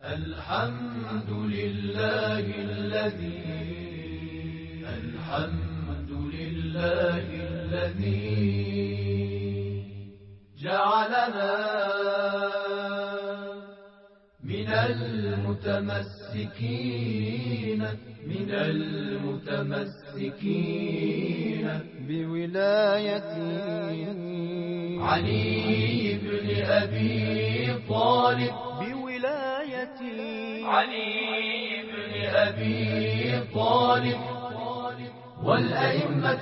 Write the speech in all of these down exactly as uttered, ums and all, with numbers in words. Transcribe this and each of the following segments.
الحمد لله الذي الحمد لله الذي جعلنا من المتمسكين من المتمسكين بولاية علي بن أبي طالب بولاية علي بن أبي طالب والأئمة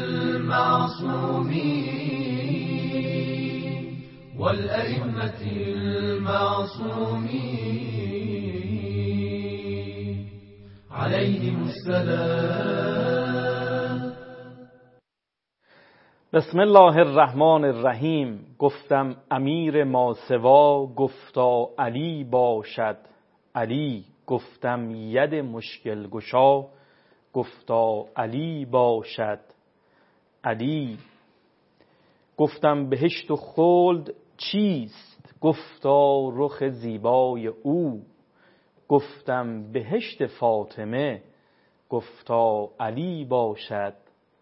المعصومين والأئمة المعصومين عليهم السلام. بسم الله الرحمن الرحیم. گفتم امیر ماسوا گفتا علی باشد علی، گفتم ید مشکل گشا گفتا علی باشد علی. گفتم بهشت و خلد چیست گفتا رخ زیبای او، گفتم بهشت فاطمه گفتا علی باشد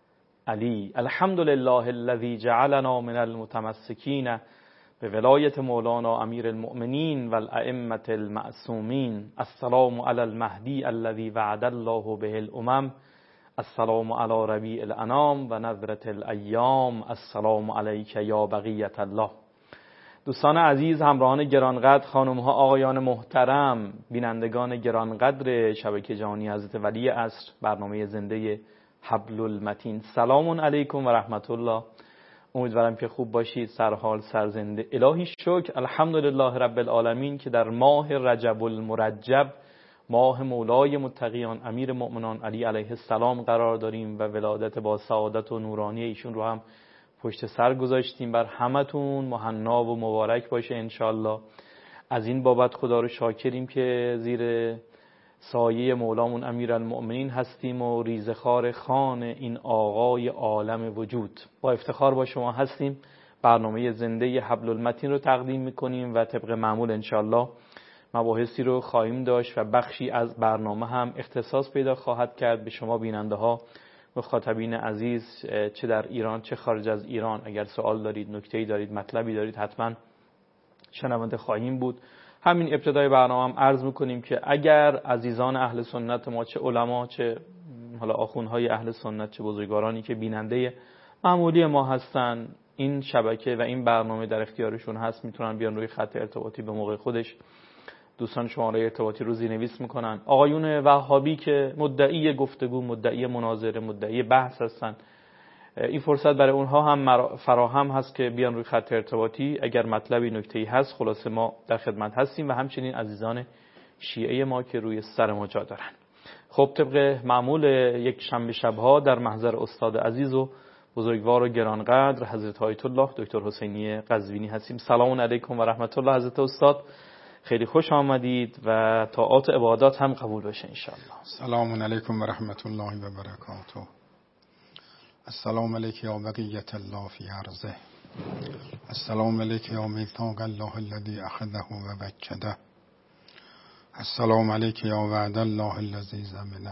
علی. الحمد لله الذي جعلنا من المتمسکین به ولایت مولانا امیر المؤمنین و الائمة المعصومین. السلام علی المهدی الذي وعد الله به الامم. السلام علی ربیع الانام و نظرة الایام. السلام علیک یا بقیت الله. دوستان عزیز، همراهان گرانقدر، خانم ها، آقایان محترم، بینندگان گرانقدر شبکه جهانی حضرت ولی عصر، برنامه زنده حبل المتین، سلام علیکم و رحمت الله. امیدوارم که خوب باشید، سرحال سرزنده. الهی شکر، الحمدلله رب العالمین که در ماه رجب المرجب، ماه مولای متقیان امیر مؤمنان علی علیه السلام قرار داریم و ولادت با سعادت و نورانی ایشون رو هم پشت سر گذاشتیم. بر همتون مهنا و مبارک باشه انشالله. از این بابت خدا رو شاکریم که زیر سایه مولامون امیر المؤمنین هستیم و ریزخار خان این آقای عالم وجود. با افتخار با شما هستیم. برنامه زنده حبل المتین رو تقدیم میکنیم و طبق معمول انشالله مباحثی رو خواهیم داشت و بخشی از برنامه هم اختصاص پیدا خواهد کرد به شما بیننده ها مخاطبین عزیز، چه در ایران چه خارج از ایران. اگر سوال دارید، نکته‌ای دارید، مطلبی دارید، حتما شنونده خواهیم بود. همین ابتدای برنامه هم عرض میکنیم که اگر عزیزان اهل سنت ما، چه علما چه حالا آخوندهای اهل سنت، چه بزرگوارانی که بیننده معمولی ما هستن، این شبکه و این برنامه در اختیارشون هست، میتونن بیان روی خط ارتباطی به موقع خودش دوستان شماره ارتباطی رو زیرنویس میکنن. آقایون وهابی که مدعی گفتگو، مدعی مناظره، مدعی بحث هستن، این فرصت برای اونها هم فراهم هست که بیان روی خط ارتباطی. اگر مطلبی، نکته‌ای هست، خلاصه ما در خدمت هستیم و همچنین عزیزان شیعه ما که روی سر ما جا دارن. خب طبق معمول یک شنبه شبها در محضر استاد عزیز و بزرگوار و گرانقدر حضرت آیت الله دکتر حسینی قزوینی هستیم. سلام علیکم و رحمت الله. حضرت استاد خیلی خوش آمدید و طاعات عبادات هم قبول بشه انشاءالله. سلام علیکم و رحمت الله و برکاته. السلام علیک یا بقیت الله فی ارضه. السلام علیک یا میثاق الله الذی اخذه و وکده. السلام علیک یا وعد الله الذی ضمنه.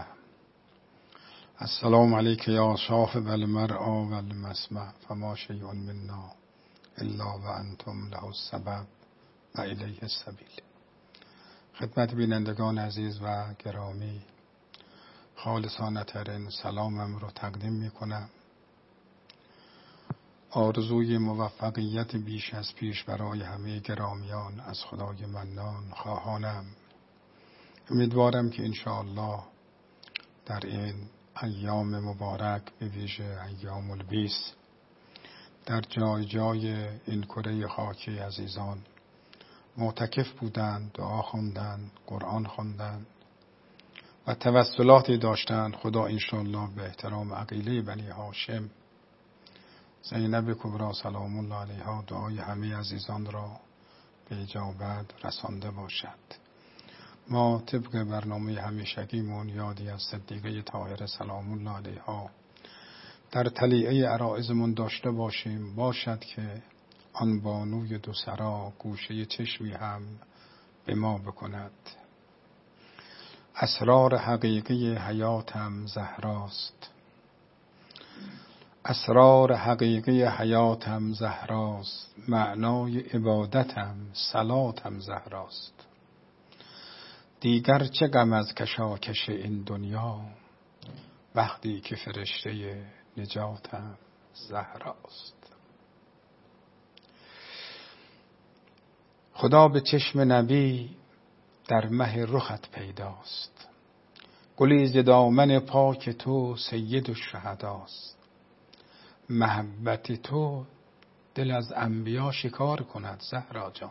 السلام علیک یا صاحب المرعى و المسمع فما شیء منا الا و انتم له السبب و الیه السبیل. خدمت بینندگان عزیز و گرامی خالصانه ترین سلامم رو تقدیم می کنم. آرزوی موفقیت بیش از پیش برای همه گرامیان از خدای منان خواهانم. امیدوارم که انشاءالله در این ایام مبارک، به ویژه ایام البیس، در جای جای این کره خاکی عزیزان معتکف بودند، دعا خواندند، قرآن خواندند و توسلاتی داشتند. خدا انشاءالله به احترام عقیله بنی هاشم، زینب کبری سلام الله علیها، دعای همه عزیزان را به اجابت رسانده باشد. ما طبق برنامه همیشگیمون یادی از صدیقه طاهره سلام الله علیها در طلیعه عرائضمون داشته باشیم. باشد که آن بانوی دو سرا گوشه چشمی هم به ما بکند. اسرار حقیقی حیاتم زهراست، اسرار حقیقی حیاتم زهراست، معنای عبادتم صلاتم زهراست. دیگر چه غم از کشاکش این دنیا، وقتی که فرشته نجاتم زهراست. خدا به چشم نبی در مه رخت پیداست، گلی ز دامن پاک تو سید الشهداست. محبت تو دل از انبیا شکار کند زهرا جان،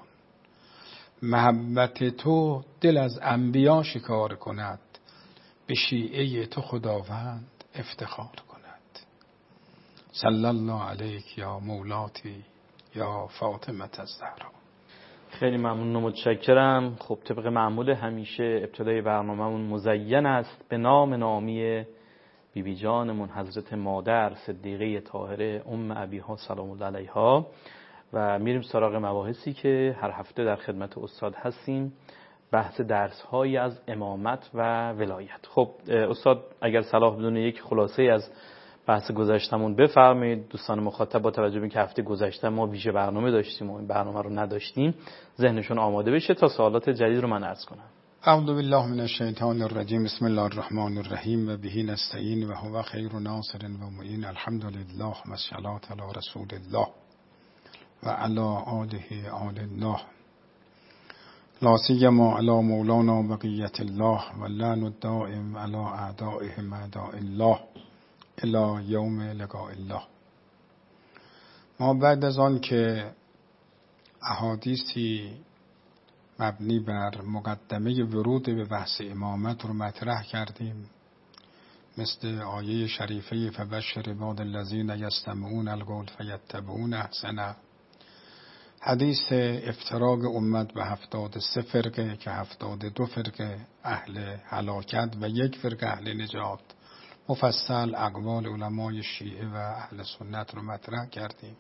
محبت تو دل از انبیا شکار کند، به شیعه تو خداوند افتخار کند. صلی الله علیک یا مولاتی یا فاطمه الزهرا. خیلی ممنون و متشکرم. خب طبق معمول همیشه ابتدای برنامه‌مون مزین است به نام نامی بی بی جانمون حضرت مادر صدیقه طاهره ام ابیها سلام الله علیها و میریم سراغ مباحثی که هر هفته در خدمت استاد هستیم، بحث درس‌هایی از امامت و ولایت. خب استاد اگر صلاح بدونه یک خلاصه از بحث گذشتمون بفرمایید. دوستان مخاطب با توجه به اینکه هفته گذشته ما ویژه برنامه داشتیم و این برنامه رو نداشتیم ذهنشون آماده بشه تا سوالات جدید رو من عرض کنم. اعوذ بالله من الشیطان الرجیم. بسم الله الرحمن الرحیم و به نستعین و هو خیر ناصر و معین. الحمدلله و الصلاة علی رسول الله و علی آله آل الله. لا سیما علی مولانا بقیت الله و لعن الدائم علی اعدائهم اعداء الله الی یوم لقاء الله. ما بعد از آن که احادیثی مبنی بر مقدمه ورود به بحث امامت رو مطرح کردیم، مثل آیه شریفه فبشر عباد الذین یستمعون القول فیتبعون احسنه، حدیث افتراق امت به هفتاد و سه فرقه که هفتاد و دو فرقه اهل هلاکت و یک فرقه اهل نجات، مفصل اقوال علمای شیعه و اهل سنت رو مطرح کردیم.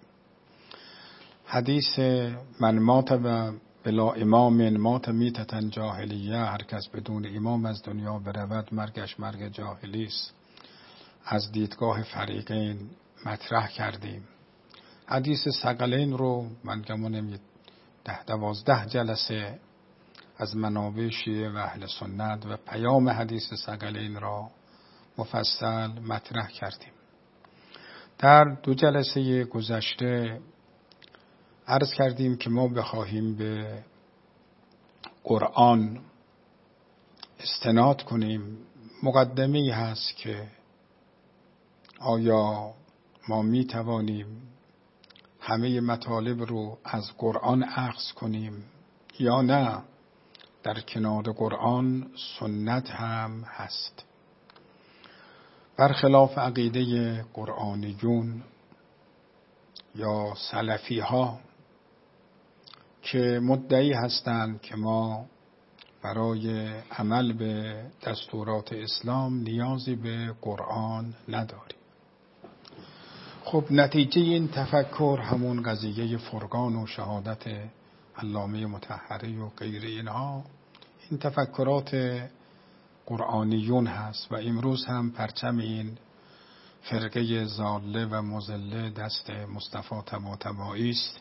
حدیث من مات و بلا امام مات میتتن جاهلیه، هر کس بدون امام از دنیا برود مرگش مرگ جاهلی است، از دیدگاه فریقین مطرح کردیم. حدیث ثقلین رو من گمانم ده دوازده جلسه از منابع شیعه و اهل سنت و پیام حدیث ثقلین را مفصل مطرح کردیم. در دو جلسه گذشته عرض کردیم که ما بخواهیم به قرآن استناد کنیم، مقدمه‌ای هست که آیا ما می توانیم همه مطالب رو از قرآن اخذ کنیم یا نه در کنار قرآن سنت هم هست. برخلاف عقیده قرآنیون یا سلفی ها که مدعی هستند که ما برای عمل به دستورات اسلام نیازی به قرآن نداریم. خب نتیجه این تفکر همون قضیه فرقان و شهادت علامه مطهری و غیر اینها، این تفکرات قرآنیون هست و امروز هم پرچم این فرقه ضاله و مضله دست مصطفی طباطبایی است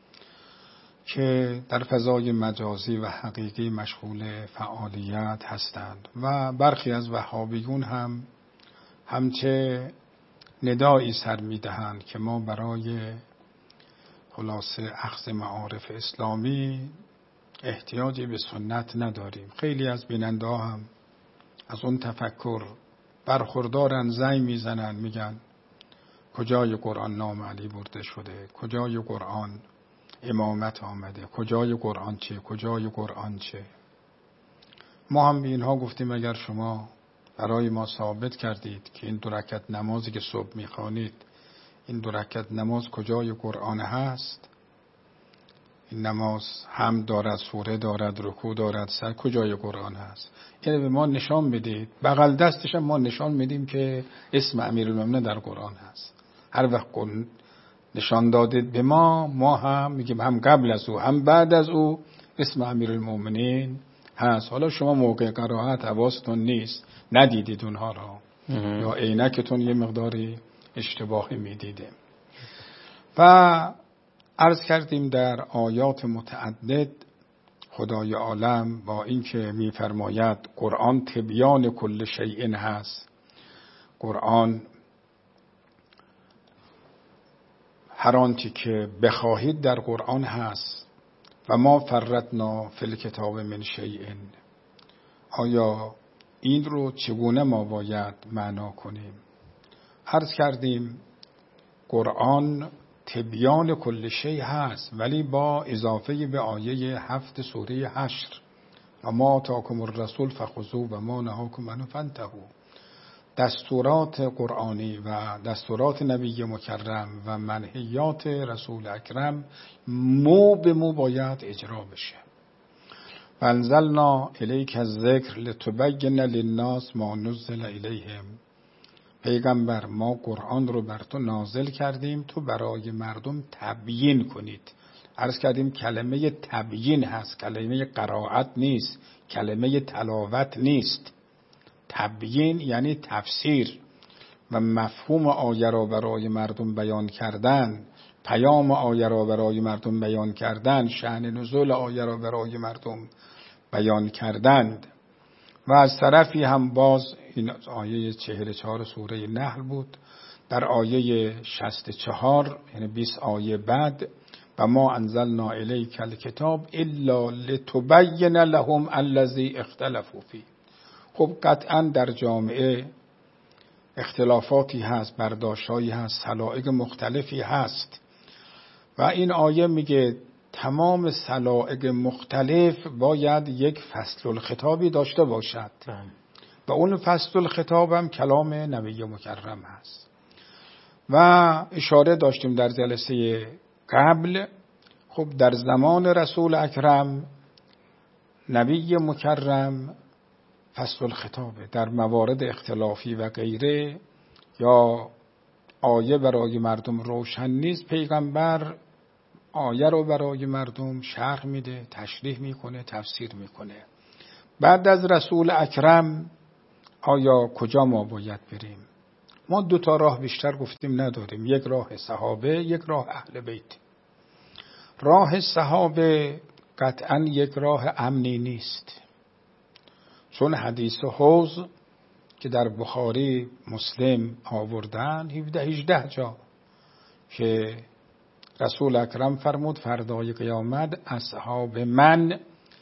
که در فضای مجازی و حقیقی مشغول فعالیت هستند و برخی از وهابیون هم همچه ندایی سر میدهند که ما برای خلاصه اخذ معارف اسلامی احتیاجی به سنت نداریم. خیلی از بیننده ها هم از اون تفکر برخوردارن، زنگ میزنن میگن کجای قرآن نام علی برده شده، کجای قرآن امامت آمده، کجای قرآن چه، کجای قرآن چه. ما هم به اینها گفتیم اگر شما برای ما ثابت کردید که این دو رکعت نمازی که صبح میخوانید، این دو رکعت نماز کجای قرآن هست، این نماز هم دارد، سوره دارد، رکوع دارد، سر کجای قرآن هست، اینو به ما نشان بدید. بغل دستش هم ما نشان میدیم که اسم امیرالمومنین در قرآن هست. هر وقت نشان دادید به ما، ما هم میگیم هم قبل از او هم بعد از او اسم امیرالمومنین هست. حالا شما موقع قرائت حواستون نیست، ندیدید اونها را یا عینکتون یه مقداری اشتباهی میدیده. و عرض کردیم در آیات متعدد خدای عالم با اینکه میفرماید قرآن تبیان کل شیء هست، قرآن هر آنچه که بخواهید در قرآن هست و ما فرطنا فی الکتاب من شیء. آیا این رو چگونه ما باید معنا کنیم؟ عرض کردیم قرآن تبیان کل شیء هست، ولی با اضافه به آیه هفت سوره حشر و ما آتاکم الرسول فخذوه و ما نهاکم عنه فانتهوا. دستورات قرآنی و دستورات نبی مکرم و منهیات رسول اکرم مو به مو باید اجرا بشه. فانزلنا الیک الذکر لتبین للناس ما نزل الیهم. پیغمبر ما قرآن رو بر تو نازل کردیم تو برای مردم تبیین کنید. عرض کردیم کلمه تبیین هست، کلمه قرائت نیست، کلمه تلاوت نیست. تبیین یعنی تفسیر و مفهوم آیه را برای مردم بیان کردن، پیام آیه را برای مردم بیان کردن، شأن نزول آیه را برای مردم بیان کردند. و از طرفی هم باز این آیه چهل و چهار سوره نحل بود، در آیه شصت و چهار یعنی بیست آیه بعد و ما انزلنا الیک الکتاب الا لتبین لهم الذی اختلفوا فیه. خب قطعا در جامعه اختلافاتی هست، برداشت‌هایی هست، سلائق مختلفی هست و این آیه میگه تمام سلائق مختلف باید یک فصل الخطابی داشته باشد و اون فصل الخطاب هم کلام نبی مکرم هست. و اشاره داشتیم در جلسه قبل، خب در زمان رسول اکرم نبی مکرم فصل الخطابه، در موارد اختلافی و غیره یا آیه برای مردم روشن نیست، پیغمبر آیه رو برای مردم شرح میده، تشریح میکنه، تفسیر میکنه. بعد از رسول اکرم آیا کجا ما باید بریم؟ ما دو تا راه بیشتر گفتیم نداریم، یک راه صحابه، یک راه اهل بیت. راه صحابه قطعا یک راه امنی نیست، چون حدیث حوض که در بخاری مسلم آوردن هفده هجده جا که رسول اکرم فرمود فردای قیامت اصحاب من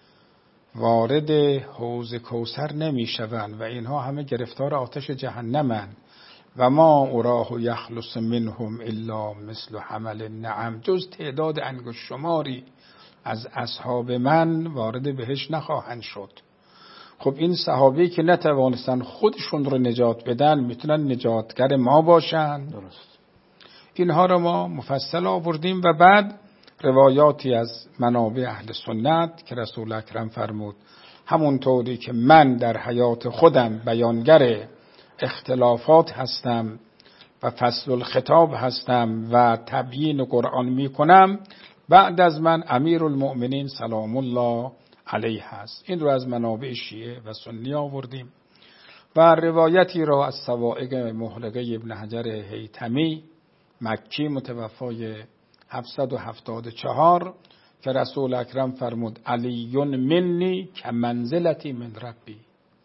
وارد حوض کوثر نمی شوند و اینها همه گرفتار آتش جهنمند و ما اراه یخلص منهم الا مثل حمل النعم. جز تعداد انگشت شماری از اصحاب من وارد بهشت نخواهند شد. خب این صحابی که نتوانستن خودشون رو نجات بدن میتونن نجاتگر ما باشن؟ درست. اینها رو ما مفصل آوردیم و بعد روایاتی از منابع اهل سنت که رسول اکرم فرمود همونطوری که من در حیات خودم بیانگر اختلافات هستم و فصل الخطاب هستم و تبیین قرآن میکنم، بعد از من امیرالمؤمنین سلام الله علیه هست. این رو از منابع شیعه و سنی آوردیم و روایتی را از سوائق محرقه ابن حجر هیثمی مکی متوفای هفتصد و هفتاد و چهار که رسول اکرم فرمود علی منی که منزلتی من ربی.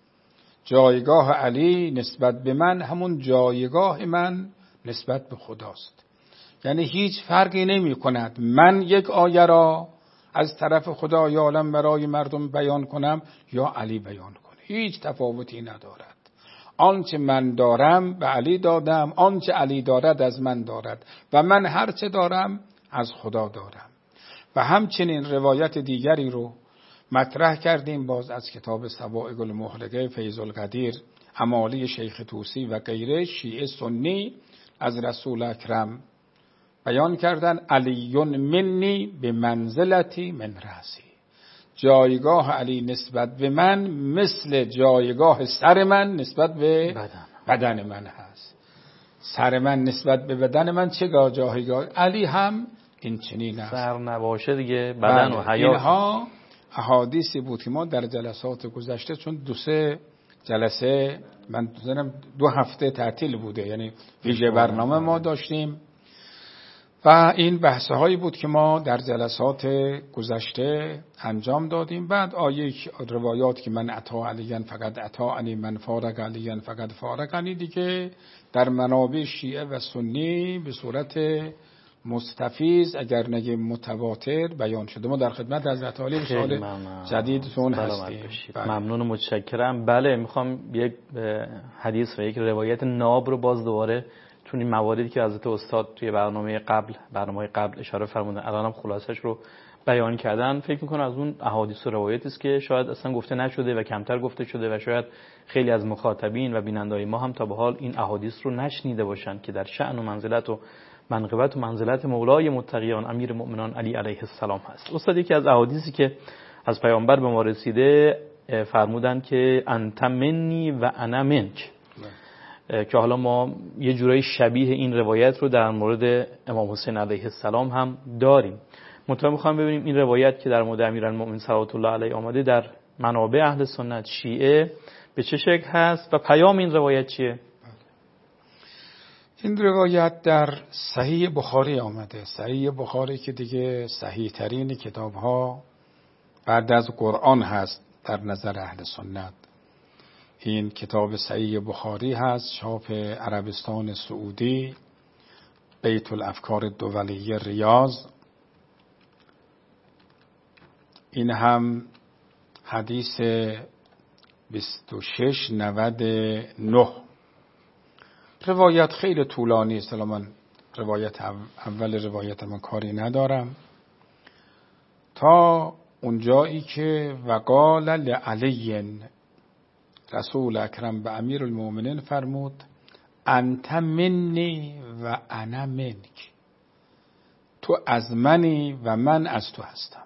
جایگاه علی نسبت به من همون جایگاه من نسبت به خداست. یعنی هیچ فرقی نمی کند من یک آیه را از طرف خدای عالم برای مردم بیان کنم یا علی بیان کنه، هیچ تفاوتی ندارد. آنچه من دارم به علی دادم، آنچه علی دارد از من دارد و من هرچه دارم از خدا دارم. و همچنین روایت دیگری رو مطرح کردیم باز از کتاب سوائق المحرقه فیض القدیر امالی شیخ طوسی و غیره شیعه سنی از رسول اکرم بیان کردن علی منی به منزلتی من رأسی. جایگاه علی نسبت به من مثل جایگاه سر من نسبت به بدن, بدن من هست. سر من نسبت به بدن من چه جایگاه؟ علی هم این چنین است. سر نباشه دیگه بدن و حیات. اینها احادیثی بود که ما در جلسات گذشته، چون دو سه جلسه من دونم دو هفته تعطیل بوده، یعنی ویژه برنامه ما داشتیم و این بحث هایی بود که ما در جلسات گذشته انجام دادیم. بعد آیه روایات که من عطا علیان فقط عطا علی، من فارق علیان فقط فارق علی، دیگه در منابع شیعه و سنی به صورت مستفیض اگر نگه متواتر بیان شده. ما در خدمت حضرت علی سوال جدیدتون هستیم. ممنون و متشکرم. بله، میخوام یک حدیث و یک روایت ناب رو باز دوباره چون این مواردی که حضرت استاد توی برنامه قبل برنامه قبل اشاره فرمودن الانم خلاصش رو بیان کردن، فکر میکنم از اون احادیث و روایتی است که شاید اصلا گفته نشده و کمتر گفته شده و شاید خیلی از مخاطبین و بیننده‌های ما هم تا به حال این احادیث رو نشنیده باشن که در شأن و منزلت و منقبت و منزلت مولای متقیان امیر مؤمنان علی علیه السلام هست. استاد یکی از احادیثی که از پیامبر به ما رسیده فرمودن که انت منی و انا منک، که حالا ما یه جورایی شبیه این روایت رو در مورد امام حسین علیه السلام هم داریم. منتها میخوام ببینیم این روایت که در مورد امیرالمؤمنین صلوات الله علیه آمده در منابع اهل سنت شیعه به چه شکل هست و پیام این روایت چیه؟ این روایت در صحیح بخاری آمده. صحیح بخاری که دیگه صحیح ترین کتاب ها بعد از قرآن هست در نظر اهل سنت. این کتاب صحیح بخاری هست، چاپ عربستان سعودی، بیت الافکار دولیه ریاض. این هم حدیث بیست و شش نود و نه. روایت خیلی طولانی است، من روایت اول روایت من کاری ندارم تا اونجایی که وقال لعلی، رسول اکرم به امیر المؤمنین فرمود انت منی و انا منک، تو از منی و من از تو هستم.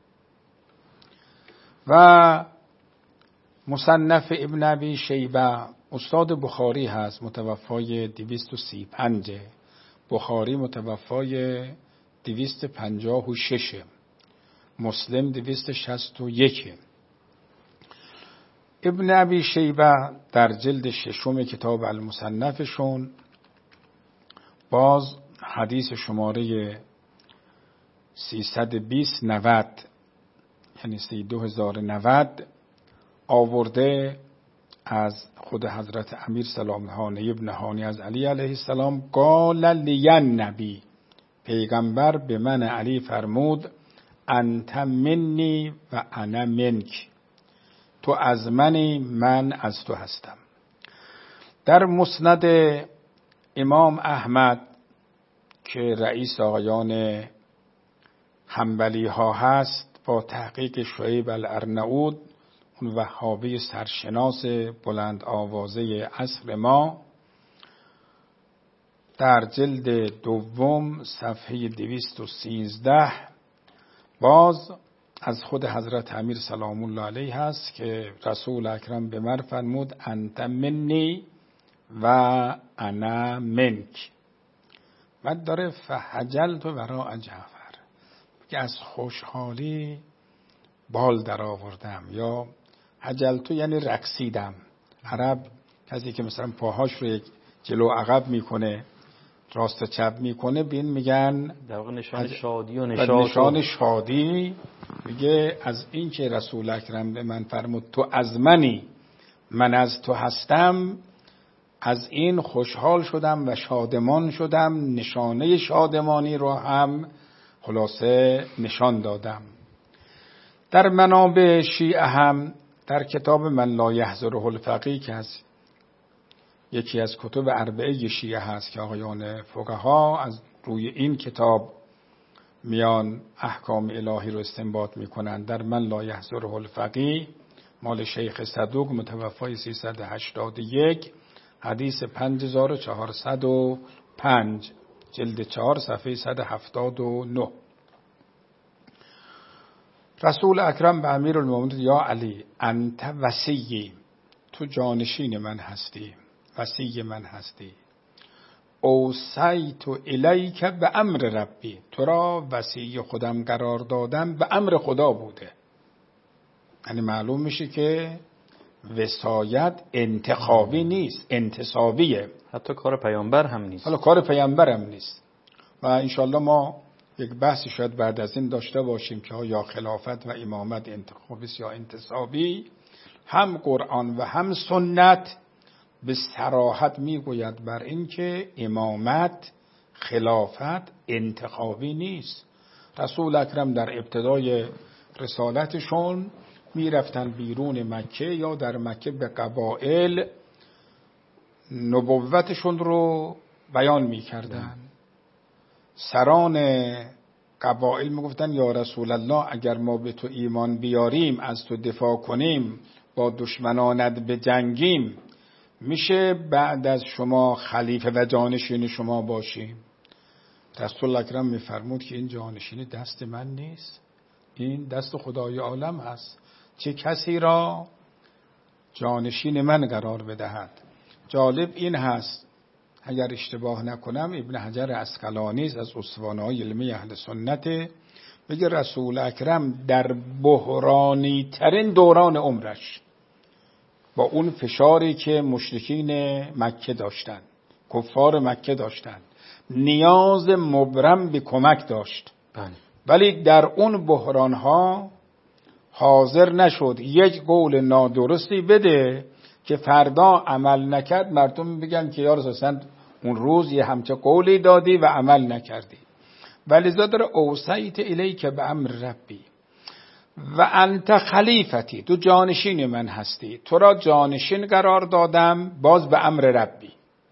و مصنف ابن ابی شیبه استاد بخاری هست، متوفای دویست و سی و پنج، بخاری متوفای دویست و پنجاه و شش، مسلم دویست و شصت و یک. ابن ابی شیبه در جلد ششم کتاب المصنفشون باز حدیث شماره سیصد و بیست نود، یعنی سی و دو هزار و نود آورده از خود حضرت امیر سلام هانی ابن هانی از علی علیه السلام قال لی النبی، پیغمبر به من علی فرمود انت منی و انا منک، تو از منی من از تو هستم. در مسند امام احمد که رئیس آقایان حنبلی ها هست با تحقیق شعیب الارناؤوط، اون وهابی سرشناس بلند آوازه عصر ما، در جلد دوم صفحه دویست و سیزده باز از خود حضرت امیر سلام الله علیه هست که رسول اکرم به من فرمود انت منی و انا منک. بعد داره فحجلت وراء جعفر، که از خوشحالی بال در آوردم، یا حجلتو یعنی رقصیدم. عرب کسی که مثلا پاهاش رو جلو عقب میکنه، راست و چپ میکنه، بین میگن در واقع نشان شادی و نشاد نشان شادی. میگه از این که رسول اکرم به من فرمود تو از منی من از تو هستم، از این خوشحال شدم و شادمان شدم، نشانه شادمانی رو هم خلاصه نشان دادم. در منابع شیعه هم در کتاب من لا یحضره الفقیه که از یکی از کتب اربعه شیعه هست که آقایان فقها از روی این کتاب میان احکام الهی رو استنباط میکنن. در من لا یحضره الفقیه مال شیخ صدوق متوفای سیصد و هشتاد و یک، حدیث پنج هزار و چهارصد و پنج، جلد چهار صفحه صد و هفتاد و نه. رسول اکرم به امیر المؤمنین یا علی انت وصی، تو جانشین من هستی، وصی من هستی. اوصیت الیک به امر ربی، تو را وصی خودم قرار دادم، به امر خدا بوده. یعنی معلوم میشه که وصایت انتخابی نیست، انتصابیه. حتی کار پیامبر هم نیست. حالا کار پیامبر هم نیست. و انشالله ما یک بحثی شاید بعد از این داشته باشیم که یا خلافت و امامت انتخابی است یا انتصابی. هم قرآن و هم سنت به صراحت میگوید بر این که امامت، خلافت انتخابی نیست. رسول اکرم در ابتدای رسالتشون میرفتن بیرون مکه یا در مکه به قبائل نبوتشون رو بیان میکردن. سران قبائل میگفتن یا رسول الله اگر ما به تو ایمان بیاریم، از تو دفاع کنیم، با دشمنانت بجنگیم، میشه بعد از شما خلیفه و جانشین شما باشیم؟ رسول اکرم میفرمود که این جانشینی دست من نیست، این دست خدای عالم هست. چه کسی را جانشین من قرار بدهد؟ جالب این هست، اگر اشتباه نکنم ابن حجر عسقلانی از استوانه‌های علمی اهل سنت، بگه رسول اکرم در بحرانی ترین دوران عمرش با اون فشاری که مشرکین مکه داشتن، کفار مکه داشتن، نیاز مبرم به کمک داشت. بله. ولی در اون بحرانها حاضر نشد یک قول نادرستی بده که فردا عمل نکرد مردم بگن که یا رسول الله اون روز یه همچه قولی دادی و عمل نکردی. ولی زادر اوصیت الیک به امر ربی و انت خلیفتی، تو جانشین من هستی، تو را جانشین قرار دادم باز به امر ربی.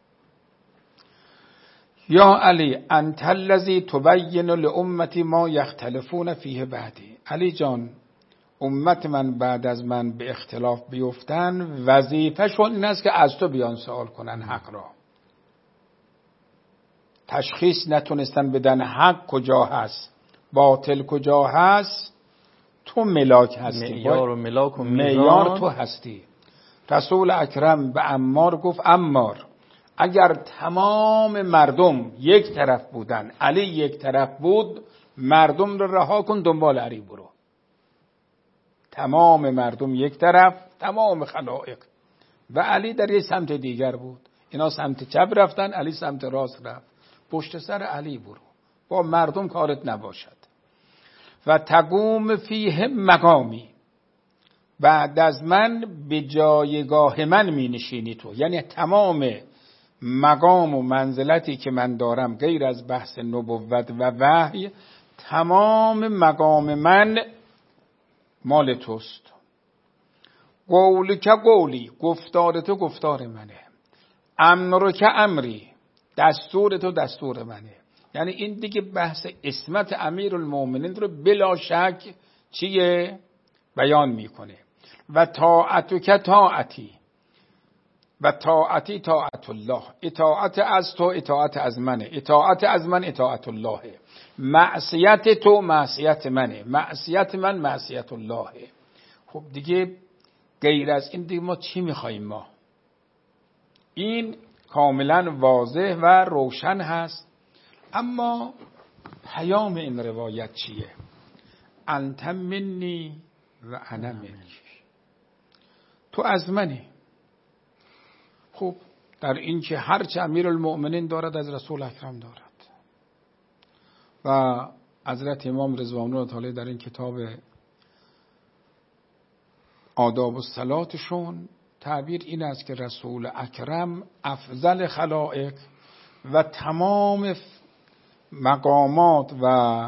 یا علی انت الذی تبین لامتی ما یختلفون فیه بعدی. علی جان، امت من بعد از من به اختلاف بیفتن وظیفه‌شون این است که از تو بیان سوال کنن حق را. تشخیص نتونستن بدن حق کجا هست، باطل کجا هست، تو ملاک هستی، معیار و ملاک و معیار تو هستی. رسول اکرم به عمار گفت عمار اگر تمام مردم یک طرف بودن، علی یک طرف بود، مردم رو رها کن دنبال علی برو. تمام مردم یک طرف، تمام خلائق، و علی در یک سمت دیگر بود. اینا سمت چپ رفتن، علی سمت راست رفت. پشت سر علی برو، با مردم کارت نباشد. و تقوم فیه مقامی، بعد از من به جایگاه من می نشینی تو. یعنی تمام مقام و منزلتی که من دارم غیر از بحث نبوت و وحی، تمام مقام من مال توست. قول که قولی، گفتار تو گفتار منه. امر که امری، دستور تو دستور منه. یعنی این دیگه بحث اسمت امیرالمومنین رو بلا شک چیه بیان میکنه. و طاعت که طاعتی و طاعتی طاعت الله، اطاعت از تو اطاعت از منه، اطاعت از من اطاعت الله، معصیت تو معصیت منه، معصیت من معصیت الله. خب دیگه غیر از این دیگه ما چی میخواییم؟ ما این کاملا واضح و روشن هست. اما پیام این روایت چیه؟ انت منی و انا منک، تو از منی. خب در این که هرچه امیرالمؤمنین دارد از رسول اکرم دارد. و حضرت امام رضوان الله تعالی در این کتاب آداب الصلاتشون تعبیر این است که رسول اکرم افضل خلائق و تمام مقامات و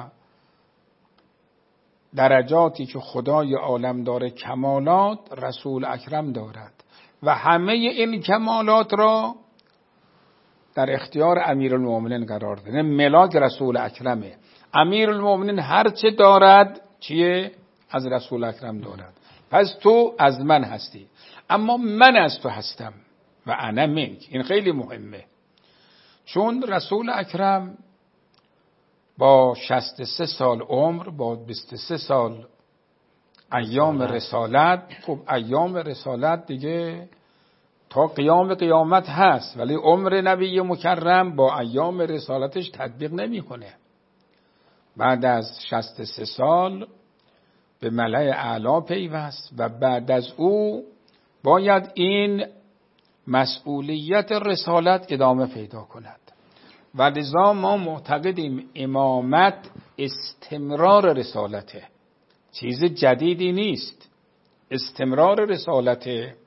درجاتی که خدای عالم داره، کمالات، رسول اکرم دارد و همه این کمالات را در اختیار امیرالمومنین قرار داده. ملاک رسول اکرمه. امیرالمومنین هر چه دارد چیه؟ از رسول اکرم دارد. پس تو از من هستی، اما من از تو هستم و انا منک. این خیلی مهمه، چون رسول اکرم با شصت و سه سال عمر، با بیست و سه سال ایام رسالت، خب ایام رسالت دیگه تا قیام قیامت هست، ولی عمر نبی مکرم با ایام رسالتش تطبیق نمیکنه. بعد از شصت و سه سال به ملأ اعلی پیوست و بعد از او باید این مسئولیت رسالت ادامه پیدا کند و لذا ما معتقدیم امامت استمرار رسالته، چیز جدیدی نیست، استمرار رسالته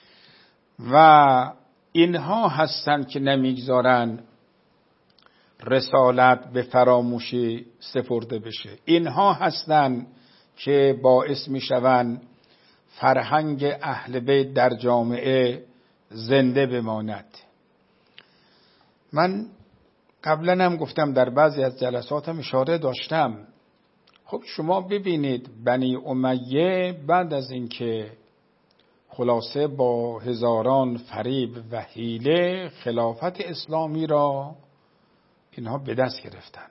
و اینها هستند که نمیگذارن رسالت به فراموشی سپرده بشه. اینها هستند که باعث میشوند فرهنگ اهل بیت در جامعه زنده بماند. من قبلا هم گفتم، در بعضی از جلساتم اشاره داشتم. خب شما ببینید بنی امیه بعد از اینکه خلاصه با هزاران فریب و حیله خلافت اسلامی را اینها به دست گرفتن،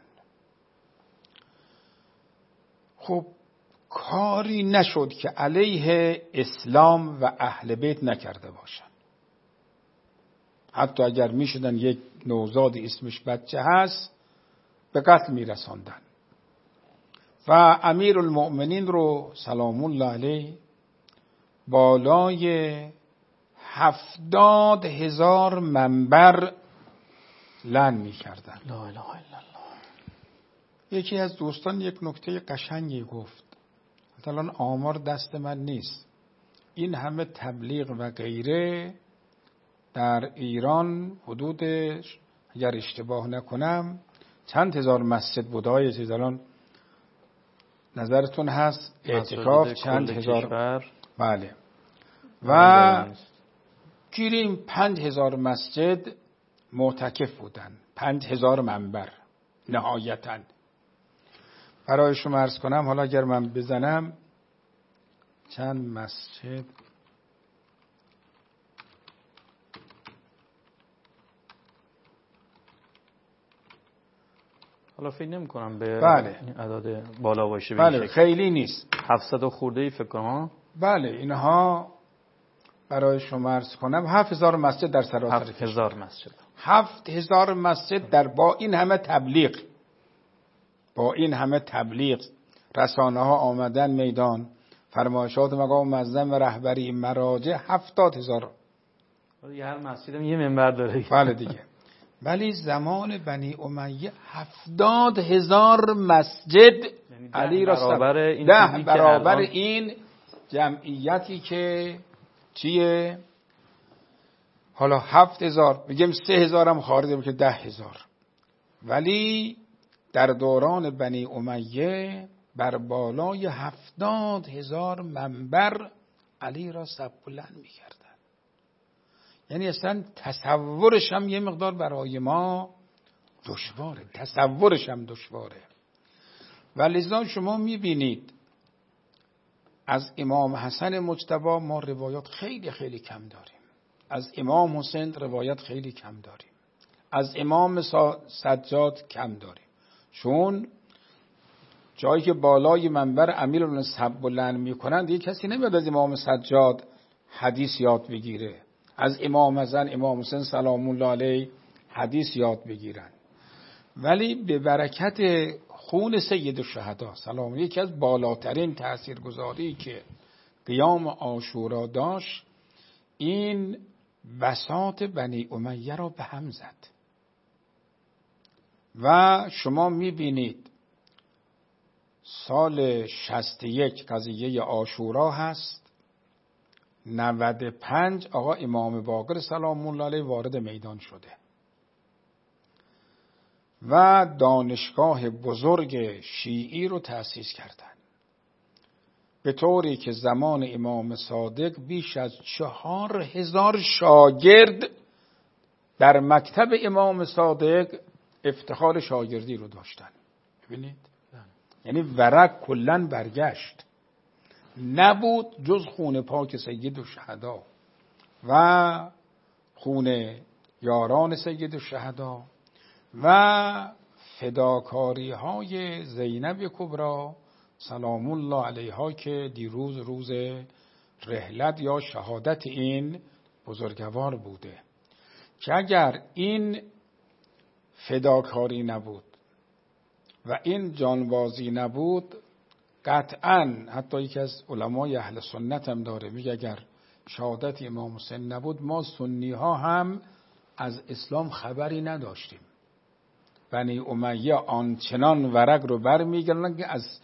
خب کاری نشد که علیه اسلام و اهل بیت نکرده باشن. حتی اگر می شدن یک نوزاد اسمش بچه هست به قتل می رساندن و امیر المؤمنین رو سلام الله علیه بالای هفتاد هزار منبر لعن می کردن. لا اله الا الله. یکی از دوستان یک نکته قشنگی گفت، الان آمار دست من نیست، این همه تبلیغ و غیره در ایران حدود اگر اشتباه نکنم چند هزار مسجد بودای چیز الان نظرتون هست؟ اعتکاف چند هزار؟ بله. و گیریم پنج هزار مسجد معتکف بودن، پنج هزار منبر نهایتاً. برای شما عرض کنم، حالا اگر من بزنم چند مسجد حالا فکر نمی کنم به بله. اعداد بالا باشه. بله خیلی نیست، هفتصد خورده ای فکر کنم. بله اینها برای شما عرض کنم هفت هزار مسجد در سراسر هفت هزار مسجد هفت هزار مسجد در با این همه تبلیغ، با این همه تبلیغ رسانه ها آمدن میدان، فرمایشات مقام معظم و رهبری مراجع هفتاد هزار. هر مسجد هم یه منبر داره. بله دیگه. ولی زمان بنی امیه هفتاد هزار مسجد علی را برابر این ده برابر این جمعیتی که چیه؟ حالا هفت هزار میگم سه هزار هم خارجه که ده هزار. ولی در دوران بنی امیه بر بالای هفتاد هزار منبر علی را سب بلند میکردن. یعنی اصلا تصورش هم یه مقدار برای ما دشواره، تصورش هم دشواره. و لذا شما میبینید از امام حسن مجتبی ما روایات خیلی خیلی کم داریم، از امام حسین روایت خیلی کم داریم، از امام سجاد کم داریم، چون جایی که بالای منبر امیر اون سب بلند میکنند دیگه کسی نمیاد از امام سجاد حدیث یاد بگیره، از امام حسن امام حسین سلام الله علیه حدیث یاد بگیرن. ولی به برکت خون سید الشهدا سلام، یکی از بالاترین تاثیرگذاری که قیام عاشورا داشت، این بساط بنی امیه را به هم زد. و شما میبینید سال شصت و یک قضیه عاشورا هست، نود و پنج آقا امام باقر سلام الله علیه وارد میدان شده و دانشگاه بزرگ شیعی رو تأسیس کردن، به طوری که زمان امام صادق بیش از چهار هزار شاگرد در مکتب امام صادق افتخار شاگردی رو داشتن. ببینید یعنی ورق کلن برگشت، نبود جز خون پاک سید الشهدا و خون یاران سید الشهدا و فداکاری های زینب کبری سلام الله علیها که دیروز روز رحلت یا شهادت این بزرگوار بوده، که اگر این فداکاری نبود و این جانبازی نبود قطعاً حتی یکی از علمای اهل سنت هم داره، میگه اگر شهادت امام حسین نبود ما سنی ها هم از اسلام خبری نداشتیم. بنی امیه آنچنان ورق رو بر میگردن که از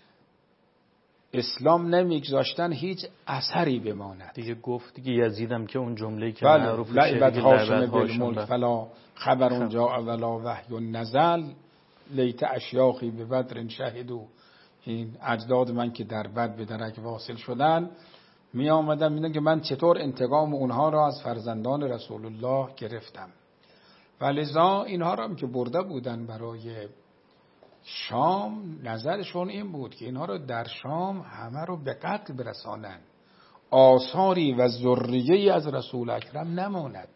اسلام نمیگذاشتن هیچ اثری بماند. دیگه گفت دیگه یزیدم که اون جمله‌ای که بله. معروف شه لعبت دیگه هاشم لعبت بالملک هاشم فلا خبر اونجا ولا وحی نزل لیت اشیاخی به بدر شهدو. این اجداد من که در بد به درک واصل شدن می آمدن میدن که من چطور انتقام اونها را از فرزندان رسول الله گرفتم. و لذا اینها را هم که برده بودن برای شام، نظرشون این بود که اینها را در شام همه رو به قتل برسانن، آثاری و ذریه‌ای از رسول اکرم نماند.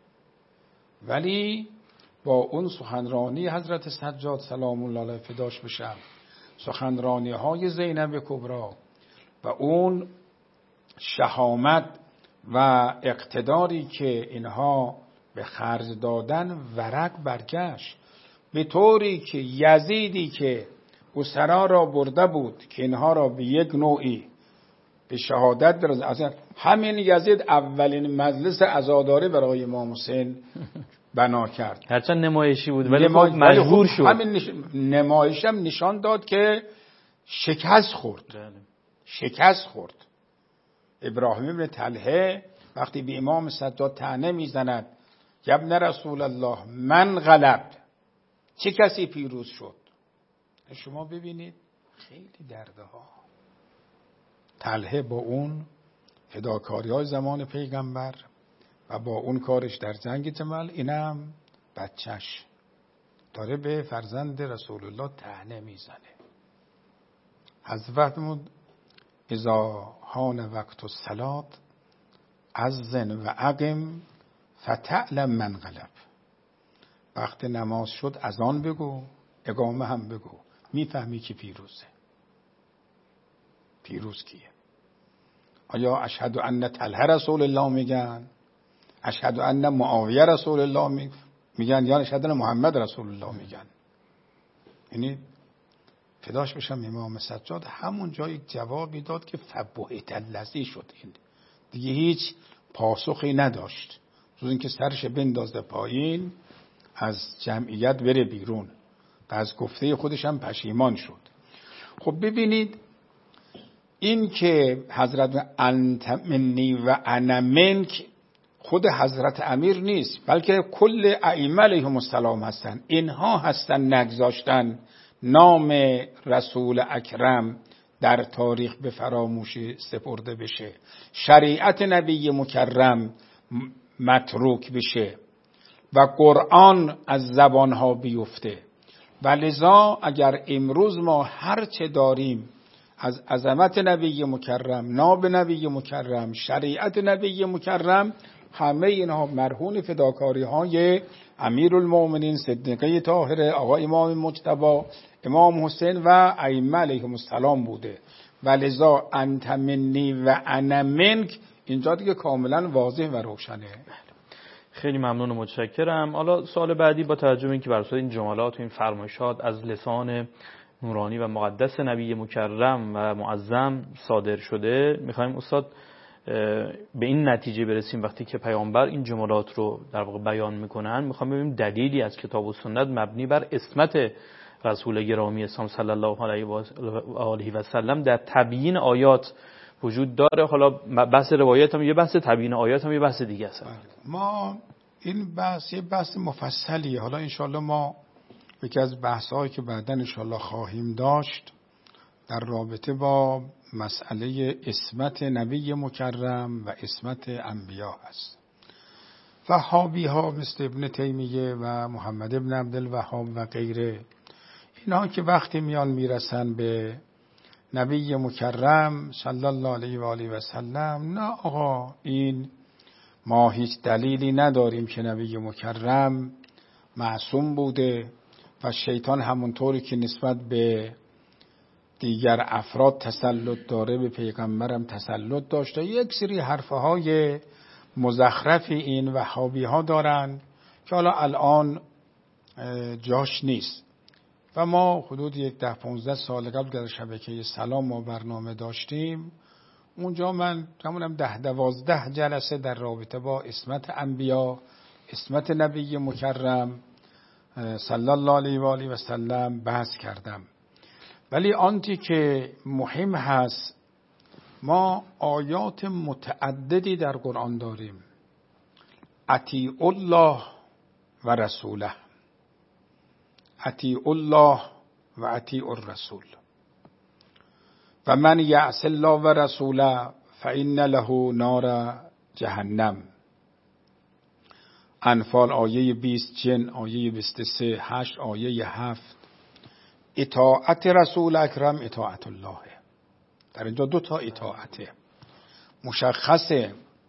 ولی با اون سخنرانی حضرت سجاد سلام الله علیه فداش بشم، سخنرانی های زینب کبرا و اون شهامت و اقتداری که اینها به خرج دادن، ورق برگشت به طوری که یزیدی که اسرا را برده بود که اینها را به یک نوعی به شهادت برساند، همین یزید اولین مجلس عزاداری برای امام حسین بنا کرد. هرچند نمایشی بود ولی خب مجبور شد. همین نش... نمایش هم نشان داد که شکست خورد. شکست خورد. ابراهیم ابن طلحه وقتی به امام سجاد طعنه میزند ابن رسول الله من غلب، چه کسی پیروز شد؟ شما ببینید خیلی درده ها. طلحه با اون فداکاری های زمان پیغمبر و با اون کارش در جنگ جمل، اینم بچهش داره به فرزند رسول الله طعنه میزنه. حضرت فرمود اذا حان وقت الصلاة اذن و اقم فتعلم من غلب. وقت نماز شد اذان بگو، اقامه هم بگو، میفهمی که پیروزه. پیروز کیه؟ آیا اشهد ان طلحه رسول الله میگن؟ اشهد ان معاویه رسول الله میگن؟ یا اشهد ان محمد رسول الله میگن؟ یعنی فداش بشم امام سجاد همون جایی جوابی داد که فبهت الذی شد. این دیگه هیچ پاسخی نداشت جز اینکه سرش بندازه پایین، از جمعیت بره بیرون و از گفته خودش هم پشیمان شد. خب ببینید این که حضرت انت منی و انا منک خود حضرت امیر نیست، بلکه کل ائمه علیهم السلام هستن. اینها هستن نگذاشتن نام رسول اکرم در تاریخ به فراموشی سپرده بشه، شریعت نبی مکرم متروک بشه و قرآن از زبانها بیفته. و لذا اگر امروز ما هر چه داریم از عظمت نبی مکرم، ناب نبی مکرم، شریعت نبی مکرم، همه اینها مرهون فداکاری های امیرالمومنین صدیقه طاهره، آقا امام مجتبی، امام حسین و ائمه علیهم السلام بوده. و لذا انت منی و انا منک اینجا دیگه کاملا واضح و روشنه. خیلی ممنون و متشکرم. حالا سوال بعدی با توجه به اینکه بر اساس این جملات و این فرمایشات از لسان نورانی و مقدس نبی مکرم و معظم صادر شده، میخوایم استاد به این نتیجه برسیم وقتی که پیامبر این جملات رو در واقع بیان میکنن، میخوایم ببینیم دلیلی از کتاب و سنت مبنی بر اسمت رسول گرامی اسلام صلی الله علیه و آله و سلم در تبیین آیات وجود داره. حالا بحث روایت هم یه بحث، تبیین آیات هم یه بحث دیگه است. ما این بحث یه بحث مفصلیه. حالا انشالله ما یکی از بحث‌هایی که بعداً انشالله خواهیم داشت در رابطه با مسئله اسمت نبی مکرم و اسمت انبیا هست. وهابی ها مثل ابن تیمیه و محمد ابن عبدالوهاب و غیره، اینها که وقتی میان میرسن به نبی مکرم صلی الله علیه و آله و سلم، نه آقا این ما هیچ دلیلی نداریم که نبی مکرم معصوم بوده و شیطان همونطوری که نسبت به دیگر افراد تسلط داره به پیغمبرم تسلط داشته. یک سری حرفه های مزخرفی این وهابی ها دارن که حالا الان جاش نیست. و ما حدود یک ده پونزده سال قبل در شبکه سلام ما برنامه داشتیم. اونجا من کمونم ده دوازده جلسه در رابطه با عصمت انبیا، عصمت نبی مکرم صلی الله علیه و آله و سلم بحث کردم. ولی آنتی که مهم هست، ما آیات متعددی در قرآن داریم. اطیع الله و رسوله، اطیع الله و اطیع الرسول و من یعص الله و رسوله فإن له نار جهنم. انفال آیه بیست، جن آیه بیست و سه، هشت آیه هفت. اطاعت رسول اکرم اطاعت الله. در اینجا دو تا اطاعته مشخصه،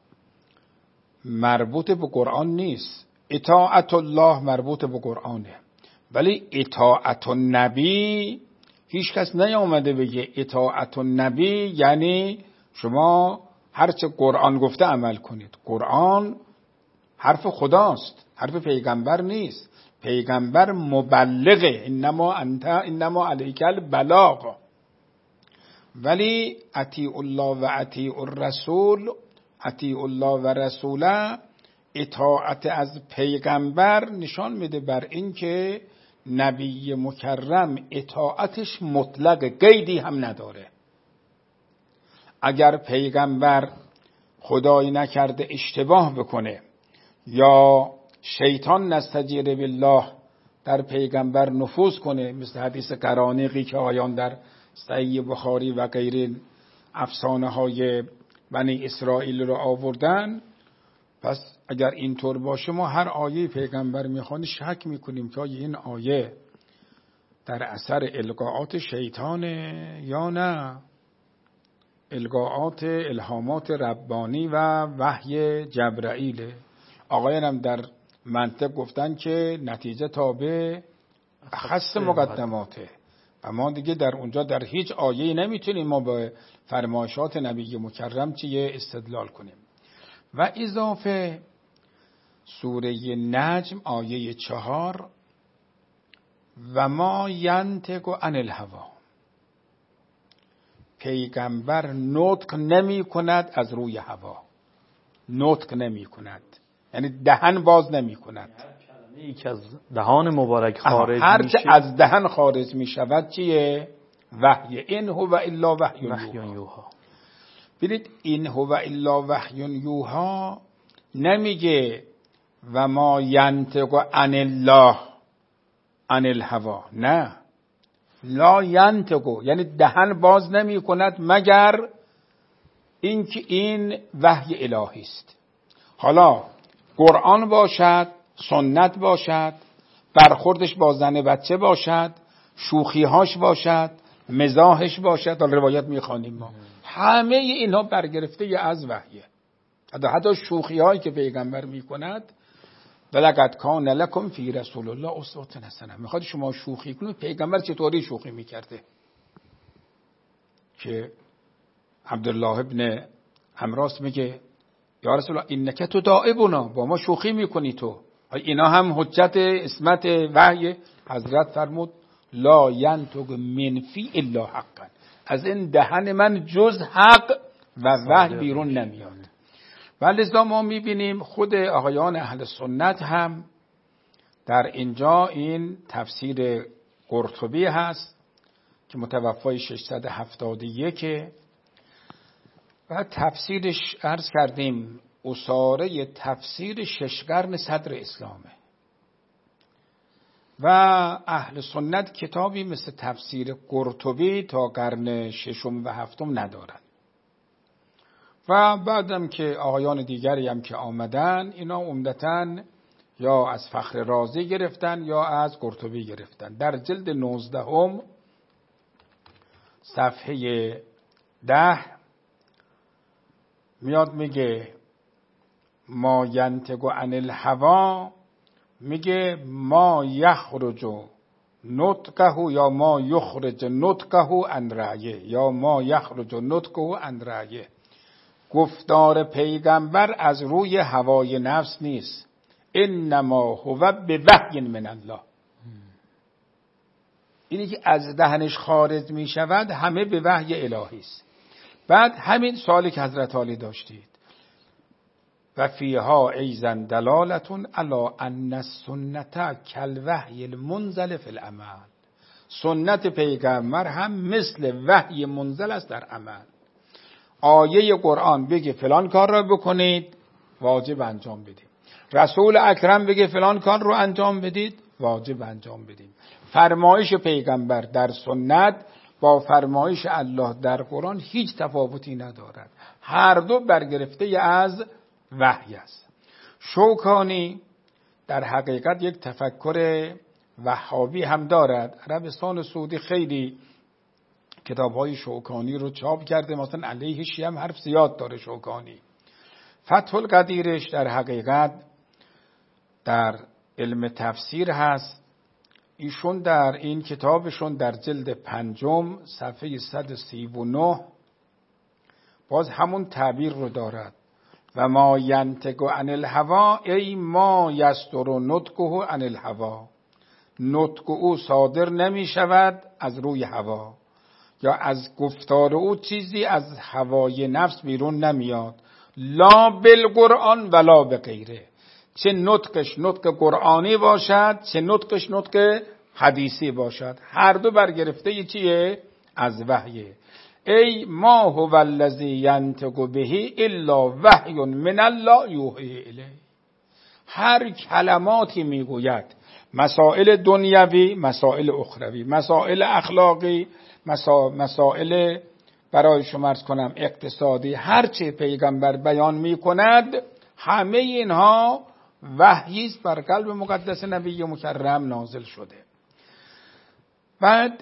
مربوط به قرآن نیست. اطاعت الله مربوط به قرآنه، ولی اطاعت النبی هیچ کس نیامده بگه اطاعت النبی یعنی شما هرچه قرآن گفته عمل کنید. قرآن حرف خداست، حرف پیغمبر نیست. پیغمبر مبلغه، انما انت انما علیک البلاغ. ولی اطیع الله و اطیع الرسول، اطیع الله و رسوله، اطاعت از پیغمبر نشان میده بر این که نبی مکرم اطاعتش مطلق، قیدی هم نداره. اگر پیغمبر خدای نکرده اشتباه بکنه یا شیطان نستجیر بالله در پیغمبر نفوذ کنه، مثل حدیث قرانیقی که آیان در صحیح بخاری و غیره افسانه های بنی اسرائیل رو آوردن، پس اگر اینطور باشه ما هر آیه پیغمبر میخوانی شک میکنیم که این آیه در اثر القاءات شیطانه یا نه القاءات الهامات ربانی و وحی جبرائیل. آقایان هم در منطق گفتن که نتیجه تابع اخص مقدماته و ما دیگه در اونجا در هیچ آیه نمیتونیم ما به فرمایشات نبی مکرم چیه استدلال کنیم. و اضافه سوره نجم آیه چهار، و ما ینطق عن الهوی، پیغمبر نطق نمی کند از روی هوا. نطق نمی کند یعنی دهن باز نمی کند. کلمه‌ای که از دهان مبارک خارج هر میشه، چه از دهن خارج می شود چیه؟ وحی. این هو الا وحی یوحی. ببینید این هو الا وحی یوحی نمیگه و ما ینطق عن الله عن الهوی، نه، لا ینطق یعنی دهن باز نمی کند مگر اینکه این وحی الهی است. حالا قرآن باشد، سنت باشد، برخوردش با زن بچه باشد، شوخیهاش باشد، مزاحش باشد، حالا روایت میخوانیم ما، همه اینها برگرفته از وحیه. حتی شوخی هایی که پیغمبر میکند، ولقد کان لکم فی رسول الله اسوة حسنه، میخواد شما شوخی کنید. پیغمبر چطوری شوخی میکرده؟ که عبدالله ابن عمراست میگه یا رسول الله اینک تداعبنا، با ما شوخی میکنی تو. اینا هم حجت عصمت وحی. حضرت فرمود لا ینطق من فی الا حقا، از این دهن من جز حق و وحی بیرون نمیاد. ولذا ما میبینیم خود آقایان اهل سنت هم در اینجا این تفسیر قرطبی هست که متوفای ششصد و هفتاد و یک و تفسیرش عرض کردیم اساره تفسیر شش قرن صدر اسلامه و اهل سنت کتابی مثل تفسیر قرطبی تا قرن ششم و هفتم ندارن. و بعدم که آقایان دیگری هم که آمدن اینا عمدتاً یا از فخر رازی گرفتن یا از قرطبی گرفتن. در جلد نوزدهم صفحه ده میاد میگه ما ینطق عن الهوی، میگه ما یخرج نطقه یا ما یخرج نطقه عن رأیه یا ما یخرج نطقه عن رأیه. گفتار پیغمبر از روی هوای نفس نیست، انما هو بوحی من الله. اینی که از دهنش خارج می شود همه به وحی الهی است. بعد همین سوالی که حضرت علی داشتید و فیها ایضا دلالتون علی ان السنت کالوحی المنزل فی العمل. سنت پیغمبر هم مثل وحی منزل است در عمل. آیه قرآن بگه فلان کار را بکنید، واجب انجام بدید. رسول اکرم بگه فلان کار رو انجام بدید، واجب انجام بدید. فرمایش پیغمبر در سنت با فرمایش الله در قرآن هیچ تفاوتی ندارد. هر دو برگرفته از وحی است. شوکانی در حقیقت یک تفکر وهابی هم دارد. عربستان سعودی خیلی کتاب‌های شوکانی رو چاپ کرده، مثلا علیه شیعه هم حرف زیاد داره شوکانی. فتح القدیرش در حقیقت در علم تفسیر هست. ایشون در این کتابشون در جلد پنجم صفحه صد و سی و نه باز همون تعبیر رو دارد و ما ینطق عن الهوا ای ما یصدر نطقه عن الهوا. نطق او صادر نمی شود از روی هوا، یا از گفتار او چیزی از هوای نفس بیرون نمیاد. لا بالقرآن ولا بغیره. چه نطقش نطق قرآنی باشد، چه نطقش نطق حدیثی باشد، هر دو برگرفته چیه؟ از وحیه. ای ما هو الذی ینطق به الا وحی من الله یوحی الیه. هر کلماتی میگوید، مسائل دنیوی، مسائل اخروی، مسائل اخلاقی، مسائل برای شما عرض کنم اقتصادی، هر چه پیغمبر بیان میکند همه اینها وحی است بر قلب مقدس نبی مکرم نازل شده. بعد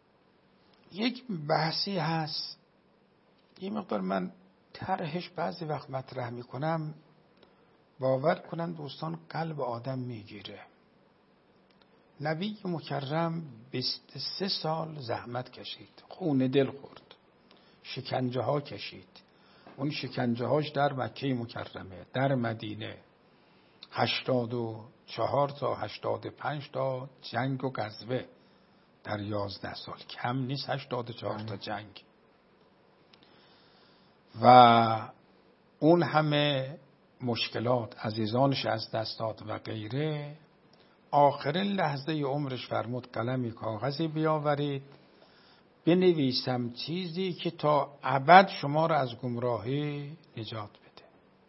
یک بحثی هست، یه مقدار من طرحش بعضی وقت مطرح میکنم، باور کنن دوستان قلب آدم میگیره. نبی مکرم بیست و سه سال زحمت کشید، خون دل خورد، شکنجه ها کشید. اون شکنجه هاش در مکه مکرمه، در مدینه هشتاد و چهار تا هشتاد و پنج تا جنگ و غزوه در یازده سال، کم نیست هشتاد و چهار تا جنگ. و اون همه مشکلات، عزیزانش از دست داد و غیره. آخرین لحظه عمرش فرمود قلمی کاغذی بیاورید، بنویسم چیزی که تا ابد شما را از گمراهی نجات بده.